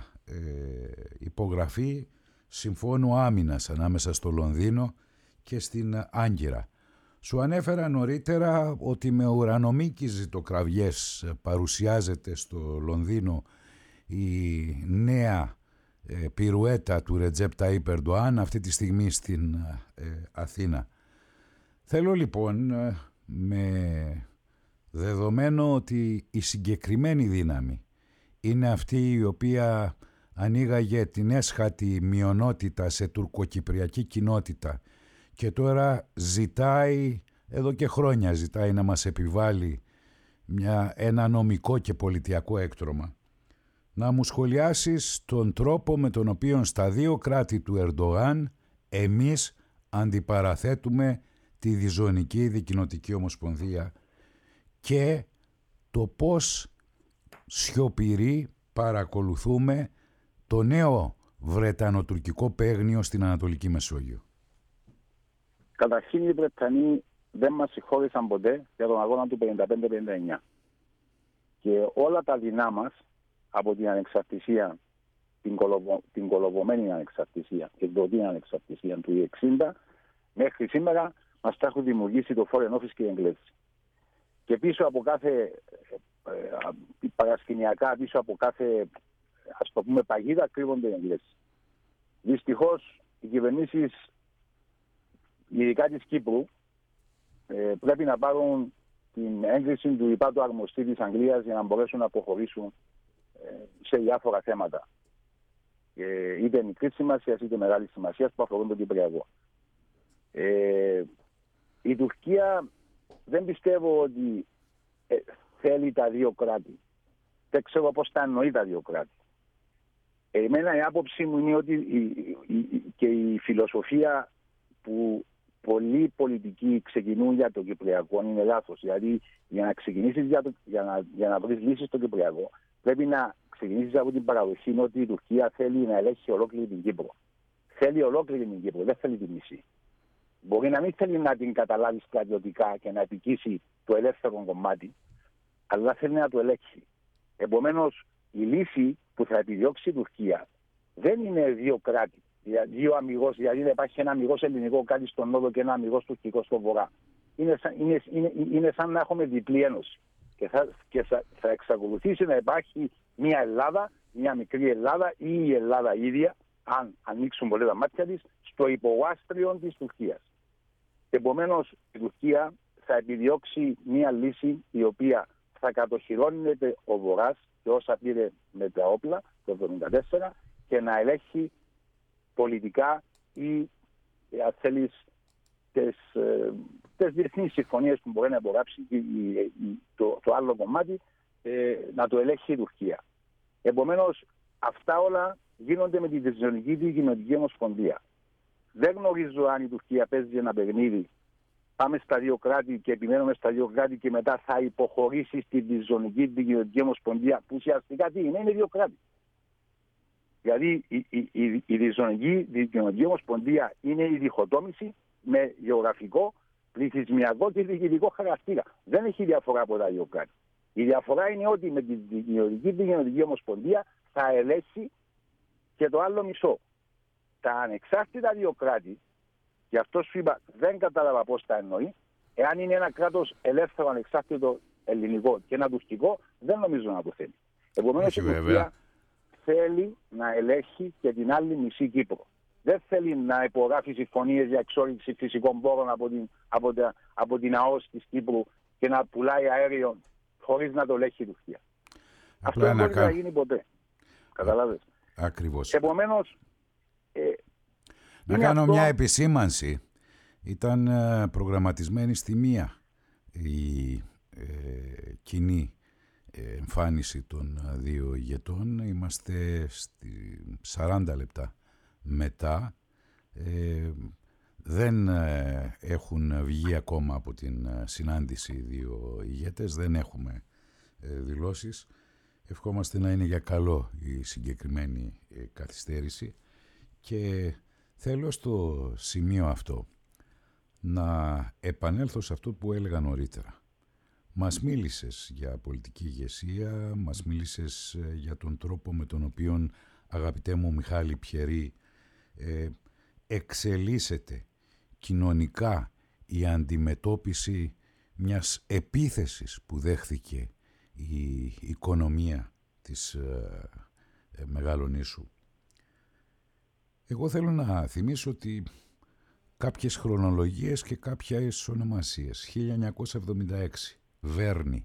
υπογραφή συμφώνου άμυνας ανάμεσα στο Λονδίνο και στην Άγκυρα. Σου ανέφερα νωρίτερα ότι με ουρανομίκης ζητοκραυγές παρουσιάζεται στο Λονδίνο η νέα πυρουέτα του Ρετζέπ Ταΐπ Ερντοάν αυτή τη στιγμή στην Αθήνα. Θέλω λοιπόν, με δεδομένο ότι η συγκεκριμένη δύναμη είναι αυτή η οποία ανοίγαγε την έσχατη μειονότητα σε τουρκοκυπριακή κοινότητα και τώρα ζητάει, εδώ και χρόνια ζητάει να μας επιβάλλει ένα νομικό και πολιτιακό έκτρωμα, να μου σχολιάσεις τον τρόπο με τον οποίο στα δύο κράτη του Ερντογάν εμείς αντιπαραθέτουμε τη διζωνική δικοινοτική ομοσπονδία και το πώς σιωπηροί παρακολουθούμε το νέο βρετανοτουρκικό παίγνιο στην Ανατολική Μεσόγειο. Καταρχήν οι Βρετανοί δεν μας συγχώρησαν ποτέ για τον αγώνα του 55-59. Και όλα τα δεινά μας από την ανεξαρτησία, την κολοβωμένη ανεξαρτησία και την ανεξαρτησία του 60 μέχρι σήμερα μας τα έχουν δημιουργήσει το Foreign Office και οι Εγγλέζοι. Και πίσω από κάθε παρασκηνιακά, πίσω από κάθε, ας το πούμε, παγίδα κρύβονται οι Εγγλέζοι. Δυστυχώς οι κυβερνήσεις, ειδικά της Κύπρου, πρέπει να πάρουν την έγκριση του υπάτου αρμοστή της Αγγλίας για να μπορέσουν να προχωρήσουν σε διάφορα θέματα. Είτε μικρή σημασία είτε μεγάλη σημασία που αφορούν τον Κυπριακό. Η Τουρκία δεν πιστεύω ότι θέλει τα δύο κράτη. Δεν ξέρω πώς τα εννοεί τα δύο κράτη. Εμένα η άποψή μου είναι ότι και η φιλοσοφία που πολλοί πολιτικοί ξεκινούν για το Κυπριακό είναι λάθος. Δηλαδή για να ξεκινήσεις για να βρεις λύσεις στο Κυπριακό πρέπει να ξεκινήσεις από την παραδοχή ότι η Τουρκία θέλει να ελέγχει ολόκληρη την Κύπρο. Θέλει ολόκληρη την Κύπρο, δεν θέλει τη μισή. Μπορεί να μην θέλει να την καταλάβει στρατιωτικά και να επικίσει το ελεύθερο κομμάτι, αλλά θέλει να το ελέγξει. Επομένως, η λύση που θα επιδιώξει η Τουρκία δεν είναι δύο κράτη, δύο αμιγώς, δηλαδή να υπάρχει ένα αμιγώς ελληνικό κάτι στον νότο και ένα αμιγώς τουρκικό στον βορρά. Είναι σαν να έχουμε διπλή ένωση. Και θα εξακολουθήσει να υπάρχει μια Ελλάδα, μια μικρή Ελλάδα ή η Ελλάδα ίδια, αν ανοίξουν πολύ τα μάτια της, στο υπογάστριο της Τουρκίας. Επομένως, η Τουρκία θα επιδιώξει μια λύση η οποία θα κατοχυρώνεται ο Βορράς και όσα πήρε με τα όπλα το 1974 και να ελέγχει πολιτικά ή, αν θέλεις, τις διεθνείς συμφωνίες που μπορεί να υπογράψει το άλλο κομμάτι, να το ελέγχει η Τουρκία. Επομένως, αυτά όλα γίνονται με τη Διεθνική Κοινωνική Ομοσπονδία. Δεν γνωρίζω αν η Τουρκία παίζει ένα παιχνίδι. Πάμε στα δύο κράτη και επιμένουμε στα δύο κράτη και μετά θα υποχωρήσει στη Διεθνική Κοινωνική Ομοσπονδία, που ουσιαστικά τι είναι δύο κράτη. Δηλαδή η Διεθνική Κοινωνική Ομοσπονδία είναι η διχοτόμηση με γεωγραφικό, πληθυσμιακό και διοικητικό χαρακτήρα. Δεν έχει διαφορά από τα δύο κράτη. Η διαφορά είναι ότι με τη Κοινωνική Ομοσπονδία θα ελέγξει και το άλλο μισό. Τα ανεξάρτητα δύο κράτη, γι' αυτό σου είπα, δεν κατάλαβα πώς τα εννοεί. Εάν είναι ένα κράτος ελεύθερο, ανεξάρτητο ελληνικό και ένα τουρκικό, δεν νομίζω να το θέλει. Επομένως, η Τουρκία θέλει να ελέγχει και την άλλη μισή Κύπρο. Δεν θέλει να υπογράφει συμφωνίες για εξόρυξη φυσικών πόρων από την ΑΟΣ της Κύπρου και να πουλάει αέριο χωρίς να το ελέγχει η Τουρκία. Αυτό δεν μπορεί να γίνει ποτέ. Καταλάβες. Ακριβώς. Επομένως, να κάνω μια επισήμανση. Ήταν προγραμματισμένη στη μία η κοινή εμφάνιση των δύο ηγετών. Είμαστε στη 40 λεπτά μετά. Δεν έχουν βγει ακόμα από την συνάντηση οι δύο ηγέτες. Δεν έχουμε δηλώσεις. Ευχόμαστε να είναι για καλό η συγκεκριμένη καθυστέρηση και θέλω στο σημείο αυτό να επανέλθω σε αυτό που έλεγα νωρίτερα. Μας μίλησες για πολιτική ηγεσία, μας μίλησες για τον τρόπο με τον οποίο, αγαπητέ μου Μιχάλη Πιερή, εξελίσσεται κοινωνικά η αντιμετώπιση μιας επίθεσης που δέχθηκε η οικονομία της Μεγαλονήσου. Εγώ θέλω να θυμίσω ότι κάποιες χρονολογίες και κάποιες ονομασίες. 1976, Βέρνη.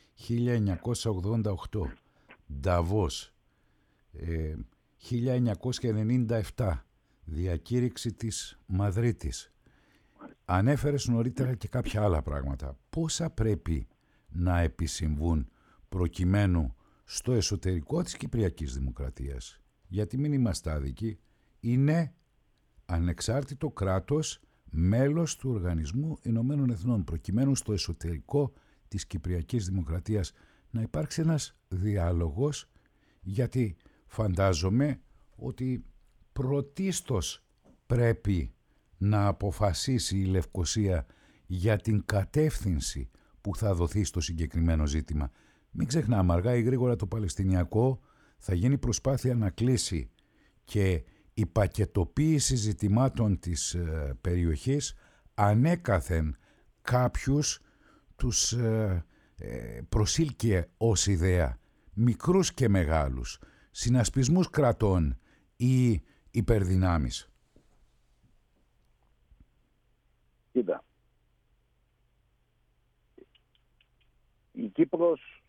1988, Νταβός. 1997, διακήρυξη της Μαδρίτης. Ανέφερες νωρίτερα και κάποια άλλα πράγματα. Πόσα πρέπει να επισυμβούν προκειμένου στο εσωτερικό της Κυπριακής Δημοκρατίας, γιατί μην είμαστε άδικοι, είναι ανεξάρτητο κράτος, μέλος του Οργανισμού Ηνωμένων Εθνών, προκειμένου στο εσωτερικό της Κυπριακής Δημοκρατίας να υπάρξει ένας διάλογος, γιατί φαντάζομαι ότι πρωτίστως πρέπει να αποφασίσει η Λευκωσία για την κατεύθυνση που θα δοθεί στο συγκεκριμένο ζήτημα. Μην ξεχνάμε, αργά ή γρήγορα το Παλαιστινιακό θα γίνει προσπάθεια να κλείσει και η πακετοποίηση ζητημάτων της περιοχής ανέκαθεν κάποιους τους προσήλκε ως ιδέα, μικρούς και μεγάλους, συνασπισμούς κρατών ή υπερδυνάμεις. Κοίτα, η Κύπρος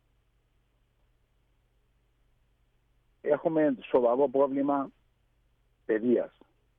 έχουμε σοβαρό πρόβλημα παιδείας.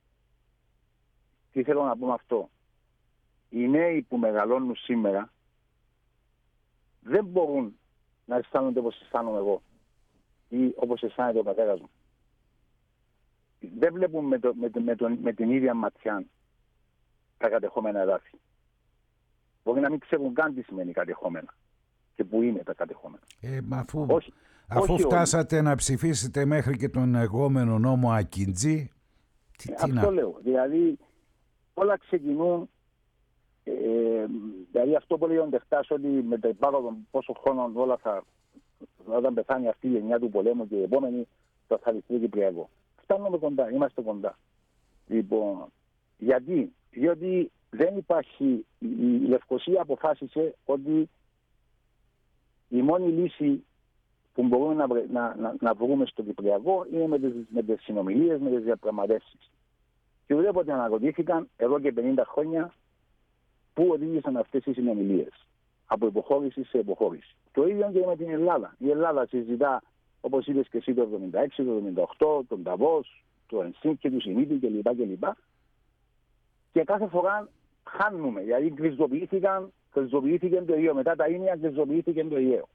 Τι θέλω να πω με αυτό? Οι νέοι που μεγαλώνουν σήμερα δεν μπορούν να αισθάνονται όπως αισθάνομαι εγώ ή όπως αισθάνεται ο πατέρας μου. Δεν βλέπουν με την ίδια ματιά τα κατεχόμενα εδάφη. Μπορεί να μην ξέρουν καν τι σημαίνει κατεχόμενα και που είναι τα κατεχόμενα. Αφού φτάσατε να ψηφίσετε μέχρι και τον εγώμενο νόμο Ακιντζή, αυτό λέω. Δηλαδή όλα ξεκινούν Δηλαδή αυτό που λέει ο Ντεχτάς, ότι με το υπάροδο πόσο χρόνο όλα όταν πεθάνει αυτή η γενιά του πολέμου και η επόμενη θα χαριστεί Κυπριακό. Φτάνουμε κοντά, είμαστε κοντά. Λοιπόν, γιατί? Διότι δεν υπάρχει, η Λευκοσία αποφάσισε ότι η μόνη λύση που μπορούμε να βρούμε στο Κυπριακό είναι με τις συνομιλίες, με τις διαπραγματεύσεις. Και ουδέποτε αναρωτήθηκαν εδώ και 50 χρόνια πού οδήγησαν αυτές οι συνομιλίες. Από υποχώρηση σε υποχώρηση. Το ίδιο και με την Ελλάδα. Η Ελλάδα συζητά, όπως είπες και εσύ, το 1976, το 1978, τον Νταβός, το Ενσύν και του Σιμίτη κλπ. Και κάθε φορά χάνουμε. Δηλαδή κρυζοποιήθηκε το Αιγαίο. Μετά τα ίνια κρυζοποιήθηκε το Αιγαίο.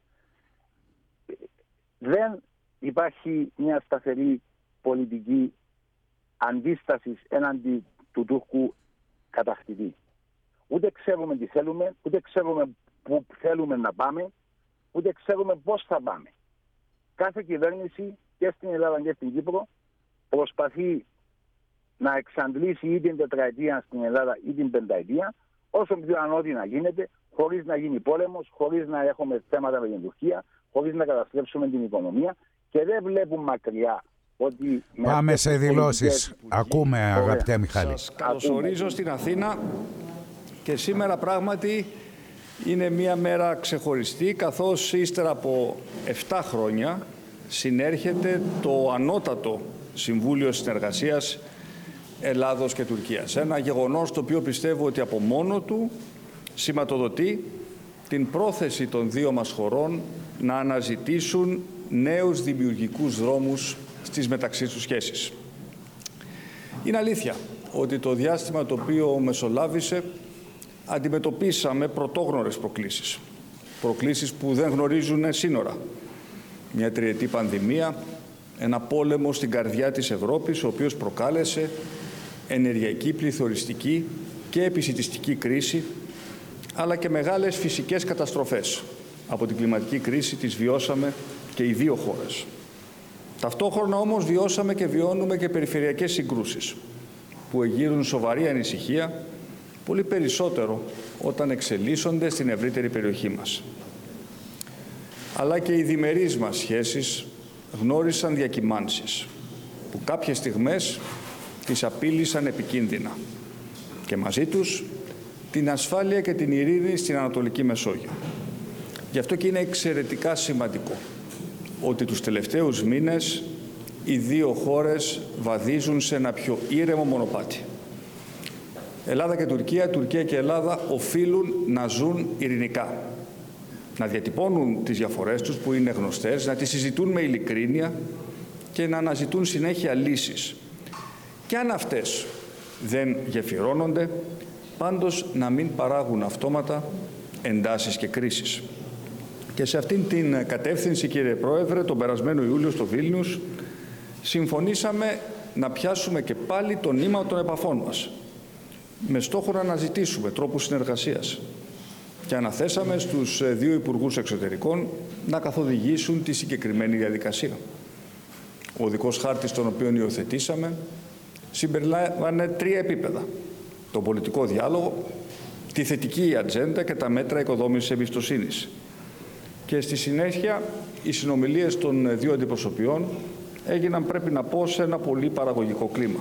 Δεν υπάρχει μια σταθερή πολιτική αντίσταση έναντι του Τούρκου κατακτητή. Ούτε ξέρουμε τι θέλουμε, ούτε ξέρουμε πού θέλουμε να πάμε, ούτε ξέρουμε πώς θα πάμε. Κάθε κυβέρνηση και στην Ελλάδα και στην Κύπρο προσπαθεί να εξαντλήσει ή την τετραετία στην Ελλάδα ή την πενταετία, όσο πιο ανώδυνα γίνεται, χωρίς να γίνει πόλεμος, χωρίς να έχουμε θέματα με την Τουρκία, χωρίς να καταστρέψουμε την οικονομία, και δεν βλέπουν μακριά ότι... Πάμε σε δηλώσεις. Ακούμε, αγαπητέ Μιχάλη. Σας καλωσορίζω στην Αθήνα και σήμερα πράγματι είναι μια μέρα ξεχωριστή, καθώς ύστερα από 7 χρόνια συνέρχεται το ανώτατο Συμβούλιο Συνεργασίας Ελλάδος και Τουρκίας. Ένα γεγονός το οποίο πιστεύω ότι από μόνο του σηματοδοτεί την πρόθεση των δύο μας χωρών να αναζητήσουν νέους δημιουργικούς δρόμους στις μεταξύ τους σχέσεις. Είναι αλήθεια ότι το διάστημα το οποίο μεσολάβησε αντιμετωπίσαμε πρωτόγνωρες προκλήσεις. Προκλήσεις που δεν γνωρίζουν σύνορα. Μια τριετή πανδημία, ένα πόλεμο στην καρδιά της Ευρώπης, ο οποίος προκάλεσε ενεργειακή, πληθωριστική και επισιτιστική κρίση, αλλά και μεγάλες φυσικές καταστροφές. Από την κλιματική κρίση τις βιώσαμε και οι δύο χώρες. Ταυτόχρονα όμως βιώσαμε και βιώνουμε και περιφερειακές συγκρούσεις που εγείρουν σοβαρή ανησυχία, πολύ περισσότερο όταν εξελίσσονται στην ευρύτερη περιοχή μας. Αλλά και οι διμερείς μας σχέσεις γνώρισαν διακυμάνσεις που κάποιες στιγμές τις απείλησαν επικίνδυνα και μαζί τους την ασφάλεια και την ειρήνη στην Ανατολική Μεσόγειο. Γι' αυτό και είναι εξαιρετικά σημαντικό ότι τους τελευταίους μήνες οι δύο χώρες βαδίζουν σε ένα πιο ήρεμο μονοπάτι. Ελλάδα και Τουρκία, Τουρκία και Ελλάδα οφείλουν να ζουν ειρηνικά, να διατυπώνουν τις διαφορές τους που είναι γνωστές, να τις συζητούν με ειλικρίνεια και να αναζητούν συνέχεια λύσεις. Και αν αυτές δεν γεφυρώνονται, πάντως να μην παράγουν αυτόματα εντάσεις και κρίσεις. Και σε αυτήν την κατεύθυνση, κύριε Πρόεδρε, τον περασμένο Ιούλιο στο Βίλνιους, συμφωνήσαμε να πιάσουμε και πάλι το νήμα των επαφών μας, με στόχο να αναζητήσουμε τρόπους συνεργασίας. Και αναθέσαμε στους δύο Υπουργούς Εξωτερικών να καθοδηγήσουν τη συγκεκριμένη διαδικασία. Ο οδικός χάρτης τον οποίο υιοθετήσαμε συμπεριλάμβανε 3 επίπεδα. Τον πολιτικό διάλογο, τη θετική ατζέντα και τα μέτρα οικοδόμησης εμπιστοσύνης. Και στη συνέχεια οι συνομιλίες των δύο αντιπροσωπιών έγιναν, πρέπει να πω, σε ένα πολύ παραγωγικό κλίμα.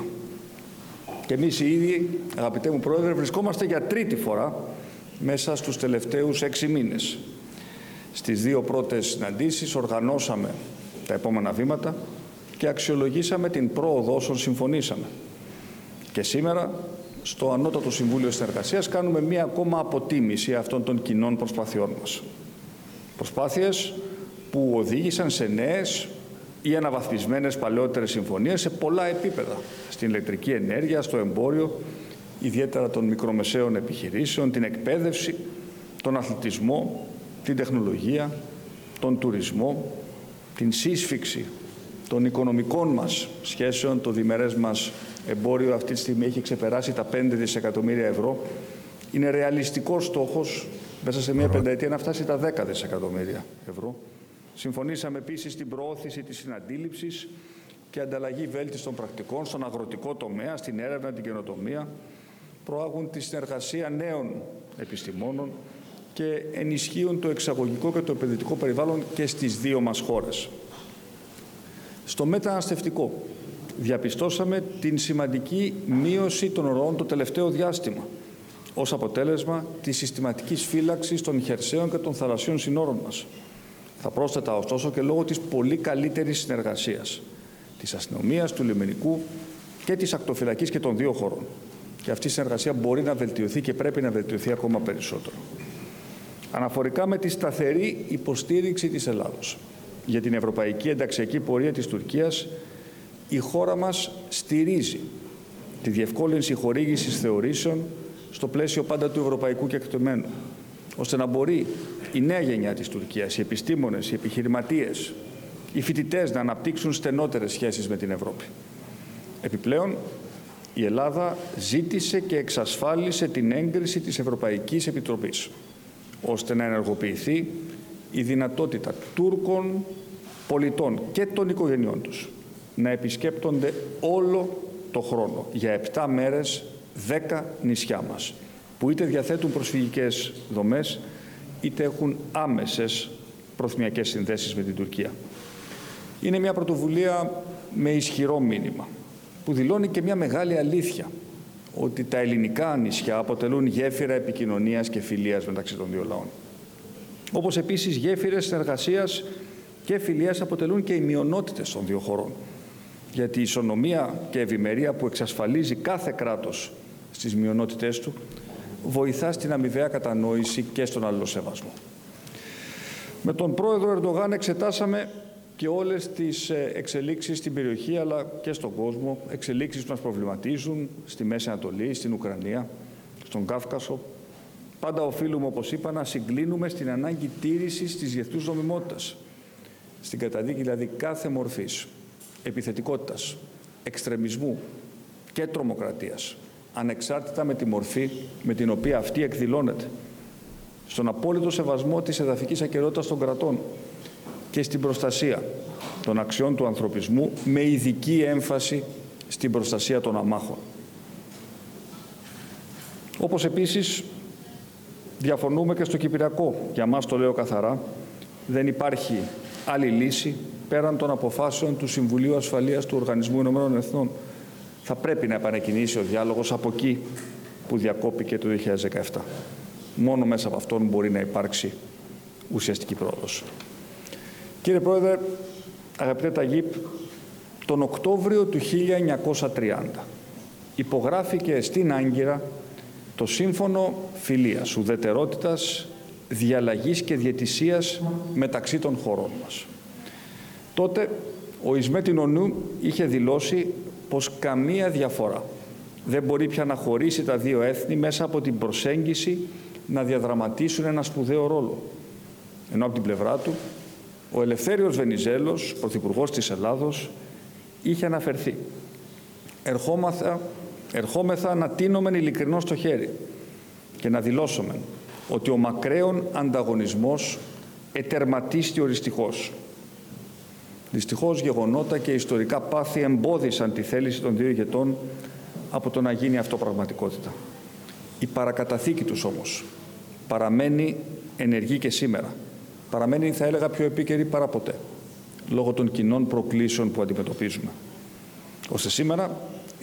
Και εμείς οι ίδιοι, αγαπητέ μου Πρόεδρε, βρισκόμαστε για τρίτη φορά μέσα στους τελευταίους 6 μήνες. Στις 2 πρώτες συναντήσεις οργανώσαμε τα επόμενα βήματα και αξιολογήσαμε την πρόοδο όσων συμφωνήσαμε. Και σήμερα, στο Ανώτατο Συμβούλιο Συνεργασίας, κάνουμε μία ακόμα αποτίμηση αυτών των κοινών προσπαθειών μας. Προσπάθειες που οδήγησαν σε νέες ή αναβαθμισμένες παλαιότερες συμφωνίες σε πολλά επίπεδα. Στην ηλεκτρική ενέργεια, στο εμπόριο, ιδιαίτερα των μικρομεσαίων επιχειρήσεων, την εκπαίδευση, τον αθλητισμό, την τεχνολογία, τον τουρισμό, την σύσφυξη των οικονομικών μας σχέσεων. Το διμερές μας εμπόριο αυτή τη στιγμή έχει ξεπεράσει τα 5 δισεκατομμύρια ευρώ. Είναι ρεαλιστικός στόχος μέσα σε μια πενταετία να φτάσει τα 10 δισεκατομμύρια ευρώ. Συμφωνήσαμε επίσης στην προώθηση της συναντήληψης και ανταλλαγή βέλτιστων πρακτικών στον αγροτικό τομέα, στην έρευνα, την καινοτομία, προάγουν τη συνεργασία νέων επιστημόνων και ενισχύουν το εξαγωγικό και το επενδυτικό περιβάλλον και στις δύο μας χώρες. Στο μεταναστευτικό διαπιστώσαμε την σημαντική μείωση των ροών το τελευταίο διάστημα ως αποτέλεσμα της συστηματικής φύλαξης των χερσαίων και των θαλασσίων συνόρων μας. Θα πρόσθετα ωστόσο και λόγω της πολύ καλύτερης συνεργασίας της αστυνομίας, του λιμενικού και της ακτοφυλακής και των δύο χωρών. Και αυτή η συνεργασία μπορεί να βελτιωθεί και πρέπει να βελτιωθεί ακόμα περισσότερο. Αναφορικά με τη σταθερή υποστήριξη της Ελλάδος για την ευρωπαϊκή ενταξιακή πορεία της Τουρκίας, η χώρα μας στηρίζει τη διευκόλυνση χορήγησης θεωρήσεων στο πλαίσιο πάντα του ευρωπαϊκού κεκτημένου, ώστε να μπορεί η νέα γενιά της Τουρκίας, οι επιστήμονες, οι επιχειρηματίες, οι φοιτητές να αναπτύξουν στενότερες σχέσεις με την Ευρώπη. Επιπλέον, η Ελλάδα ζήτησε και εξασφάλισε την έγκριση της Ευρωπαϊκής Επιτροπής, ώστε να ενεργοποιηθεί η δυνατότητα Τούρκων πολιτών και των οικογενειών τους να επισκέπτονται όλο το χρόνο για 7 μέρες 10 νησιά μας, που είτε διαθέτουν προσφυγικές δομές, είτε έχουν άμεσες προθυμιακές συνδέσεις με την Τουρκία. Είναι μια πρωτοβουλία με ισχυρό μήνυμα, που δηλώνει και μια μεγάλη αλήθεια, ότι τα ελληνικά νησιά αποτελούν γέφυρα επικοινωνίας και φιλίας μεταξύ των δύο λαών. Όπως επίσης γέφυρες συνεργασίας και φιλίας αποτελούν και οι μειονότητες των δύο χωρών, γιατί η ισονομία και ευημερία που εξασφαλίζει κάθε κράτος στις μειονότητές του βοηθά στην αμοιβαία κατανόηση και στον αλληλοσεβασμό. Με τον πρόεδρο Ερντογάν εξετάσαμε και όλες τις εξελίξεις στην περιοχή αλλά και στον κόσμο, εξελίξεις που μας προβληματίζουν στη Μέση Ανατολή, στην Ουκρανία, στον Κάφκασο. Πάντα οφείλουμε, όπως είπα, να συγκλίνουμε στην ανάγκη τήρησης της διεθνούς νομιμότητας, στην καταδίκη δηλαδή κάθε μορφής επιθετικότητας, εξτρεμισμού και τρομοκρατίας, ανεξάρτητα με τη μορφή με την οποία αυτή εκδηλώνεται, στον απόλυτο σεβασμό της εδαφικής ακεραιότητας των κρατών και στην προστασία των αξιών του ανθρωπισμού, με ειδική έμφαση στην προστασία των αμάχων. Όπως επίσης διαφωνούμε και στο Κυπριακό. Για μας, το λέω καθαρά, δεν υπάρχει άλλη λύση πέραν των αποφάσεων του Συμβουλίου Ασφαλείας του Οργανισμού Ηνωμένων Εθνών. Θα πρέπει να επανεκκινήσει ο διάλογος από εκεί που διακόπηκε το 2017. Μόνο μέσα από αυτόν μπορεί να υπάρξει ουσιαστική πρόοδος. Κύριε Πρόεδρε, αγαπητέ Ταγίπ, τον Οκτώβριο του 1930 υπογράφηκε στην Άγκυρα το Σύμφωνο Φιλίας, Ουδετερότητας, Διαλλαγής και Διαιτησίας μεταξύ των χωρών μας. Τότε ο Ισμέτιν Ονού είχε δηλώσει πως καμία διαφορά δεν μπορεί πια να χωρίσει τα δύο έθνη μέσα από την προσέγγιση να διαδραματίσουν ένα σπουδαίο ρόλο. Ενώ από την πλευρά του, ο Ελευθέριος Βενιζέλος, πρωθυπουργός της Ελλάδος, είχε αναφερθεί «Ερχόμεθα να τίνομεν ειλικρινώς το χέρι και να δηλώσομεν ότι ο μακραίων ανταγωνισμός ετερματίστη οριστικώς». Δυστυχώς, γεγονότα και ιστορικά πάθη εμπόδισαν τη θέληση των δύο ηγετών από το να γίνει αυτό πραγματικότητα. Η παρακαταθήκη τους όμως παραμένει ενεργή και σήμερα. Παραμένει, θα έλεγα, πιο επίκαιρη παρά ποτέ, λόγω των κοινών προκλήσεων που αντιμετωπίζουμε. Ώστε σήμερα,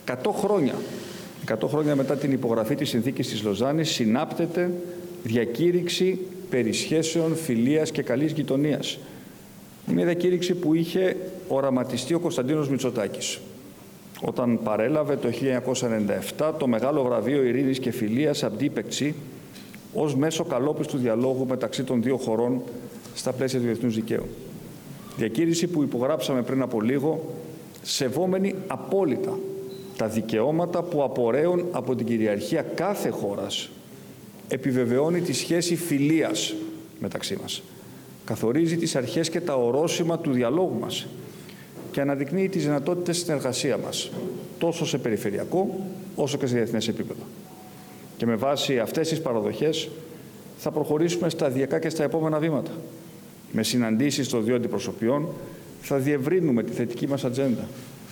100 χρόνια μετά την υπογραφή της Συνθήκης της Λοζάνης, συνάπτεται διακήρυξη περί σχέσεων φιλίας και καλής γειτονίας. Μια διακήρυξη που είχε οραματιστεί ο Κωνσταντίνος Μητσοτάκης, όταν παρέλαβε το 1997 το μεγάλο βραβείο Ειρήνης και Φιλίας Αμπτή Πεκτσί ως μέσο καλόπιστου διαλόγου μεταξύ των δύο χωρών στα πλαίσια του διεθνούς δικαίου. Διακήρυξη που υπογράψαμε πριν από λίγο, σεβόμενοι απόλυτα τα δικαιώματα που απορρέουν από την κυριαρχία κάθε χώρας, επιβεβαιώνει τη σχέση φιλίας μεταξύ μας, καθορίζει τις αρχές και τα ορόσημα του διαλόγου μας και αναδεικνύει τις δυνατότητες συνεργασία μας, τόσο σε περιφερειακό όσο και σε διεθνές επίπεδο. Και με βάση αυτές τις παραδοχές θα προχωρήσουμε σταδιακά και στα επόμενα βήματα. Με συναντήσεις των δύο αντιπροσωπιών θα διευρύνουμε τη θετική μας ατζέντα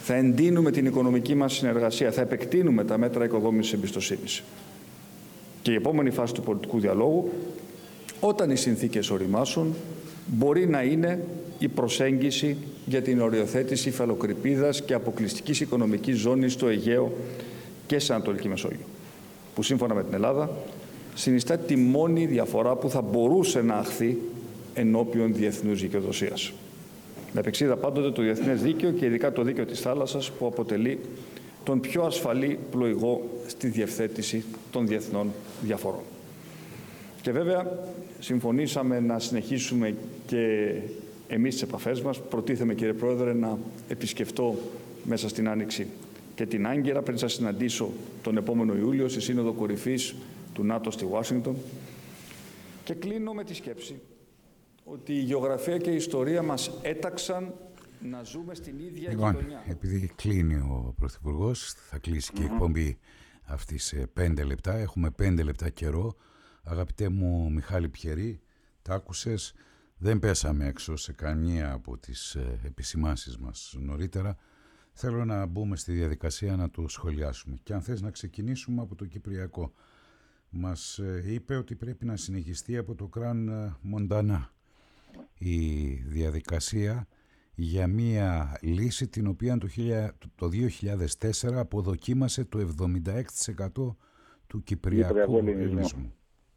Θα εντείνουμε την οικονομική μας συνεργασία, θα επεκτείνουμε τα μέτρα οικοδόμησης εμπιστοσύνης. Και η επόμενη φάση του πολιτικού διαλόγου, όταν οι συνθήκες οριμάσουν, μπορεί να είναι η προσέγγιση για την οριοθέτηση υφαλοκρηπίδας και αποκλειστικής οικονομικής ζώνης στο Αιγαίο και στην Ανατολική Μεσόγειο, που σύμφωνα με την Ελλάδα συνιστά τη μόνη διαφορά που θα μπορούσε να αχθεί ενώπιον διεθνούς δικαιοδοσίας. Με επεξίδα πάντοτε το διεθνές δίκαιο και ειδικά το δίκαιο της θάλασσας, που αποτελεί τον πιο ασφαλή πλοηγό στη διευθέτηση των διεθνών διαφορών. Και βέβαια συμφωνήσαμε να συνεχίσουμε και εμείς τις επαφές μας. Προτίθεμαι, κύριε Πρόεδρε, να επισκεφτώ μέσα στην Άνοιξη και την Άγκυρα πριν σας συναντήσω τον επόμενο Ιούλιο στη Σύνοδο Κορυφής του ΝΑΤΟ στη Ουάσιγκτον. Και κλείνω με τη σκέψη ότι η γεωγραφία και η ιστορία μας έταξαν να ζούμε στην ίδια γειτονιά. Επειδή κλείνει ο Πρωθυπουργός, θα κλείσει και η εκπομπή αυτή σε 5 λεπτά. Έχουμε 5 λεπτά καιρό. Αγαπητέ μου Μιχάλη Πιερή, τα άκουσες, δεν πέσαμε έξω σε καμία από τις επισημάνσεις μας νωρίτερα. Θέλω να μπούμε στη διαδικασία να το σχολιάσουμε. Και αν θες να ξεκινήσουμε από το Κυπριακό. Μας είπε ότι πρέπει να συνεχιστεί από το Κραν Μοντανά η διαδικασία για μία λύση την οποία το 2004 αποδοκίμασε το 76% του Κυπριακού ελληνισμού.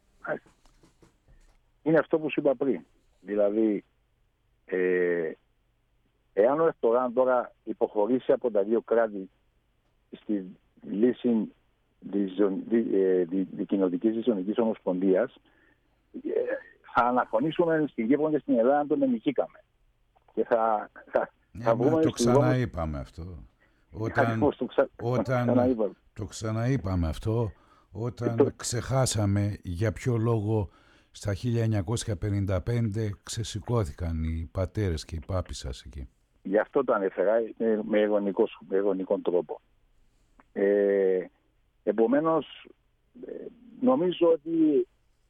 Είναι αυτό που σου είπα πριν. Δηλαδή, εάν ο Ερντογάν τώρα υποχωρήσει από τα δύο κράτη στη λύση της κοινοτικής δυσιονικής ομοσπονδίας, θα αναφωνήσουμε στην Κύπρο και στην Ελλάδα να τον ενικήκαμε. Και θα βγούμε το ξαναείπαμε αυτό. Το ξαναείπαμε αυτό όταν ξεχάσαμε για ποιο λόγο στα 1955 ξεσηκώθηκαν οι πατέρες και οι πάποι σας εκεί. Γι' αυτό το ανέφερα με ειρωνικό τρόπο. Επομένως, νομίζω ότι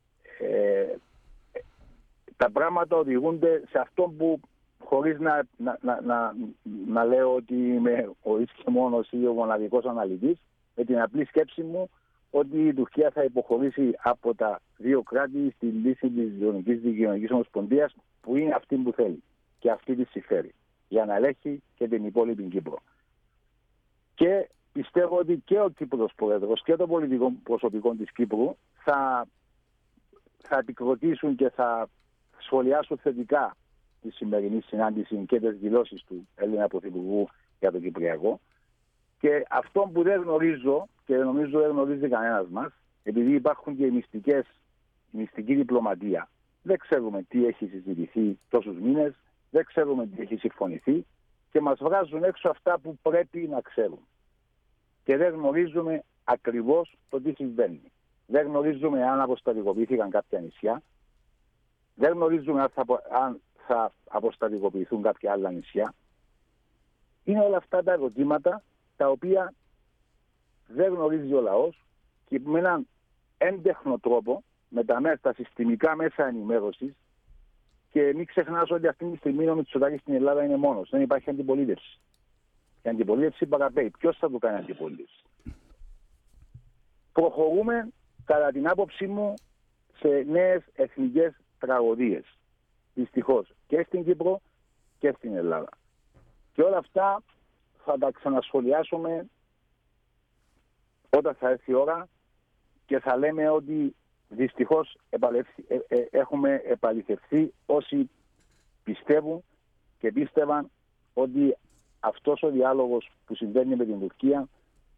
τα πράγματα οδηγούνται σε αυτό που, χωρίς να λέω ότι είμαι ο εις και μόνος ή ο μοναδικός αναλυτής, με την απλή σκέψη μου ότι η Τουρκία θα υποχωρήσει από τα δύο κράτη στη λύση της Δικαιονομικής Ομοσπονδίας, που είναι αυτή που θέλει και αυτή τη συμφέρει, για να ελέγχει και την υπόλοιπη Κύπρο. Και πιστεύω ότι και ο Κύπρος Πρόεδρος και το πολιτικό προσωπικό της Κύπρου θα επικροτήσουν και θα σχολιάσουν θετικά τη σημερινή συνάντηση και τις δηλώσεις του Έλληνα Πρωθυπουργού για το Κυπριακό. Και αυτό που δεν γνωρίζω και νομίζω δεν γνωρίζει κανένας μας, επειδή υπάρχουν και μυστική διπλωματία, δεν ξέρουμε τι έχει συζητηθεί τόσους μήνες, δεν ξέρουμε τι έχει συμφωνηθεί και μας βγάζουν έξω αυτά που πρέπει να ξέρουμε. Και δεν γνωρίζουμε ακριβώς το τι συμβαίνει. Δεν γνωρίζουμε αν αποστατικοποιήθηκαν κάποια νησιά, δεν γνωρίζουμε αν θα αποστατικοποιηθούν κάποια άλλα νησιά. Είναι όλα αυτά τα ερωτήματα τα οποία δεν γνωρίζει ο λαός και με έναν έντεχνο τρόπο με τα συστημικά μέσα ενημέρωσης. Και μην ξεχνάς ότι αυτή τη στιγμή ο Μητσοτάκης στην Ελλάδα είναι μόνος. Δεν υπάρχει αντιπολίτευση. Η αντιπολίτευση παραπέει. Ποιος θα του κάνει αντιπολίτευση? Προχωρούμε, κατά την άποψή μου, σε νέες εθνικές τραγωδίες. Δυστυχώς. Και στην Κύπρο και στην Ελλάδα. Και όλα αυτά θα τα ξανασχολιάσουμε όταν θα έρθει η ώρα και θα λέμε ότι δυστυχώς έχουμε επαληθευθεί όσοι πιστεύουν και πίστευαν ότι αυτός ο διάλογος που συμβαίνει με την Τουρκία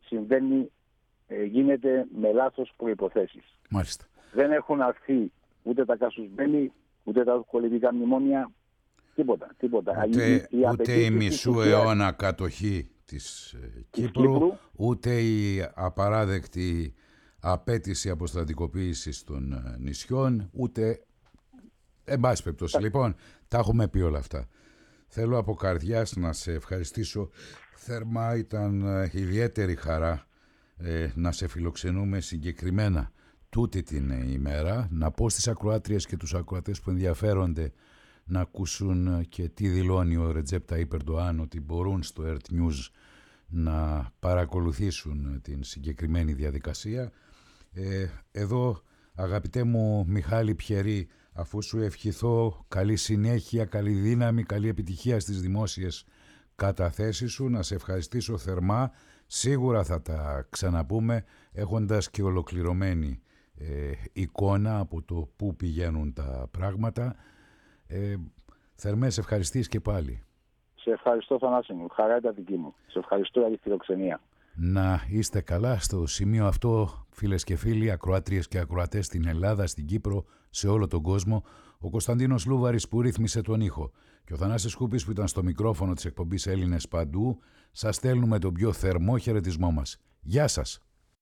γίνεται με λάθος προϋποθέσεις. Μάλιστα. Δεν έχουν αρθεί ούτε τα κάσους μπέλη, ούτε τα κολυμπικά μνημόνια, τίποτα. Ούτε η μισού αιώνα κατοχή της Κύπρου, ούτε η απαράδεκτη απέτηση αποστατικοποίησης των νησιών, ούτε εν πάση περιπτώσει. Λοιπόν, τα έχουμε πει όλα αυτά. Θέλω από καρδιάς να σε ευχαριστήσω θερμά. Ήταν ιδιαίτερη χαρά να σε φιλοξενούμε συγκεκριμένα τούτη την ημέρα. Να πω στις ακροάτριες και τους ακροατές που ενδιαφέρονται να ακούσουν και τι δηλώνει ο Ρετζέπ Ταΐπ Ερντοάν, ότι μπορούν στο Earth News να παρακολουθήσουν την συγκεκριμένη διαδικασία. Εδώ, αγαπητέ μου Μιχάλη Πιερή, αφού σου ευχηθώ καλή συνέχεια, καλή δύναμη, καλή επιτυχία στις δημόσιες καταθέσεις σου, να σε ευχαριστήσω θερμά. Σίγουρα θα τα ξαναπούμε έχοντας και ολοκληρωμένη εικόνα από το πού πηγαίνουν τα πράγματα. Θερμές ευχαριστήσεις και πάλι. Σε ευχαριστώ, Θανάση μου. Χαρά ήταν δική μου. Σε ευχαριστώ για τη φιλοξενία. Να είστε καλά στο σημείο αυτό, φίλες και φίλοι, ακροάτριες και ακροατές στην Ελλάδα, στην Κύπρο, σε όλο τον κόσμο. Ο Κωνσταντίνος Λούβαρης που ρύθμισε τον ήχο και ο Θανάσης Σκούπης που ήταν στο μικρόφωνο της εκπομπής Έλληνες Παντού. Σας στέλνουμε τον πιο θερμό χαιρετισμό μας. Γεια σας!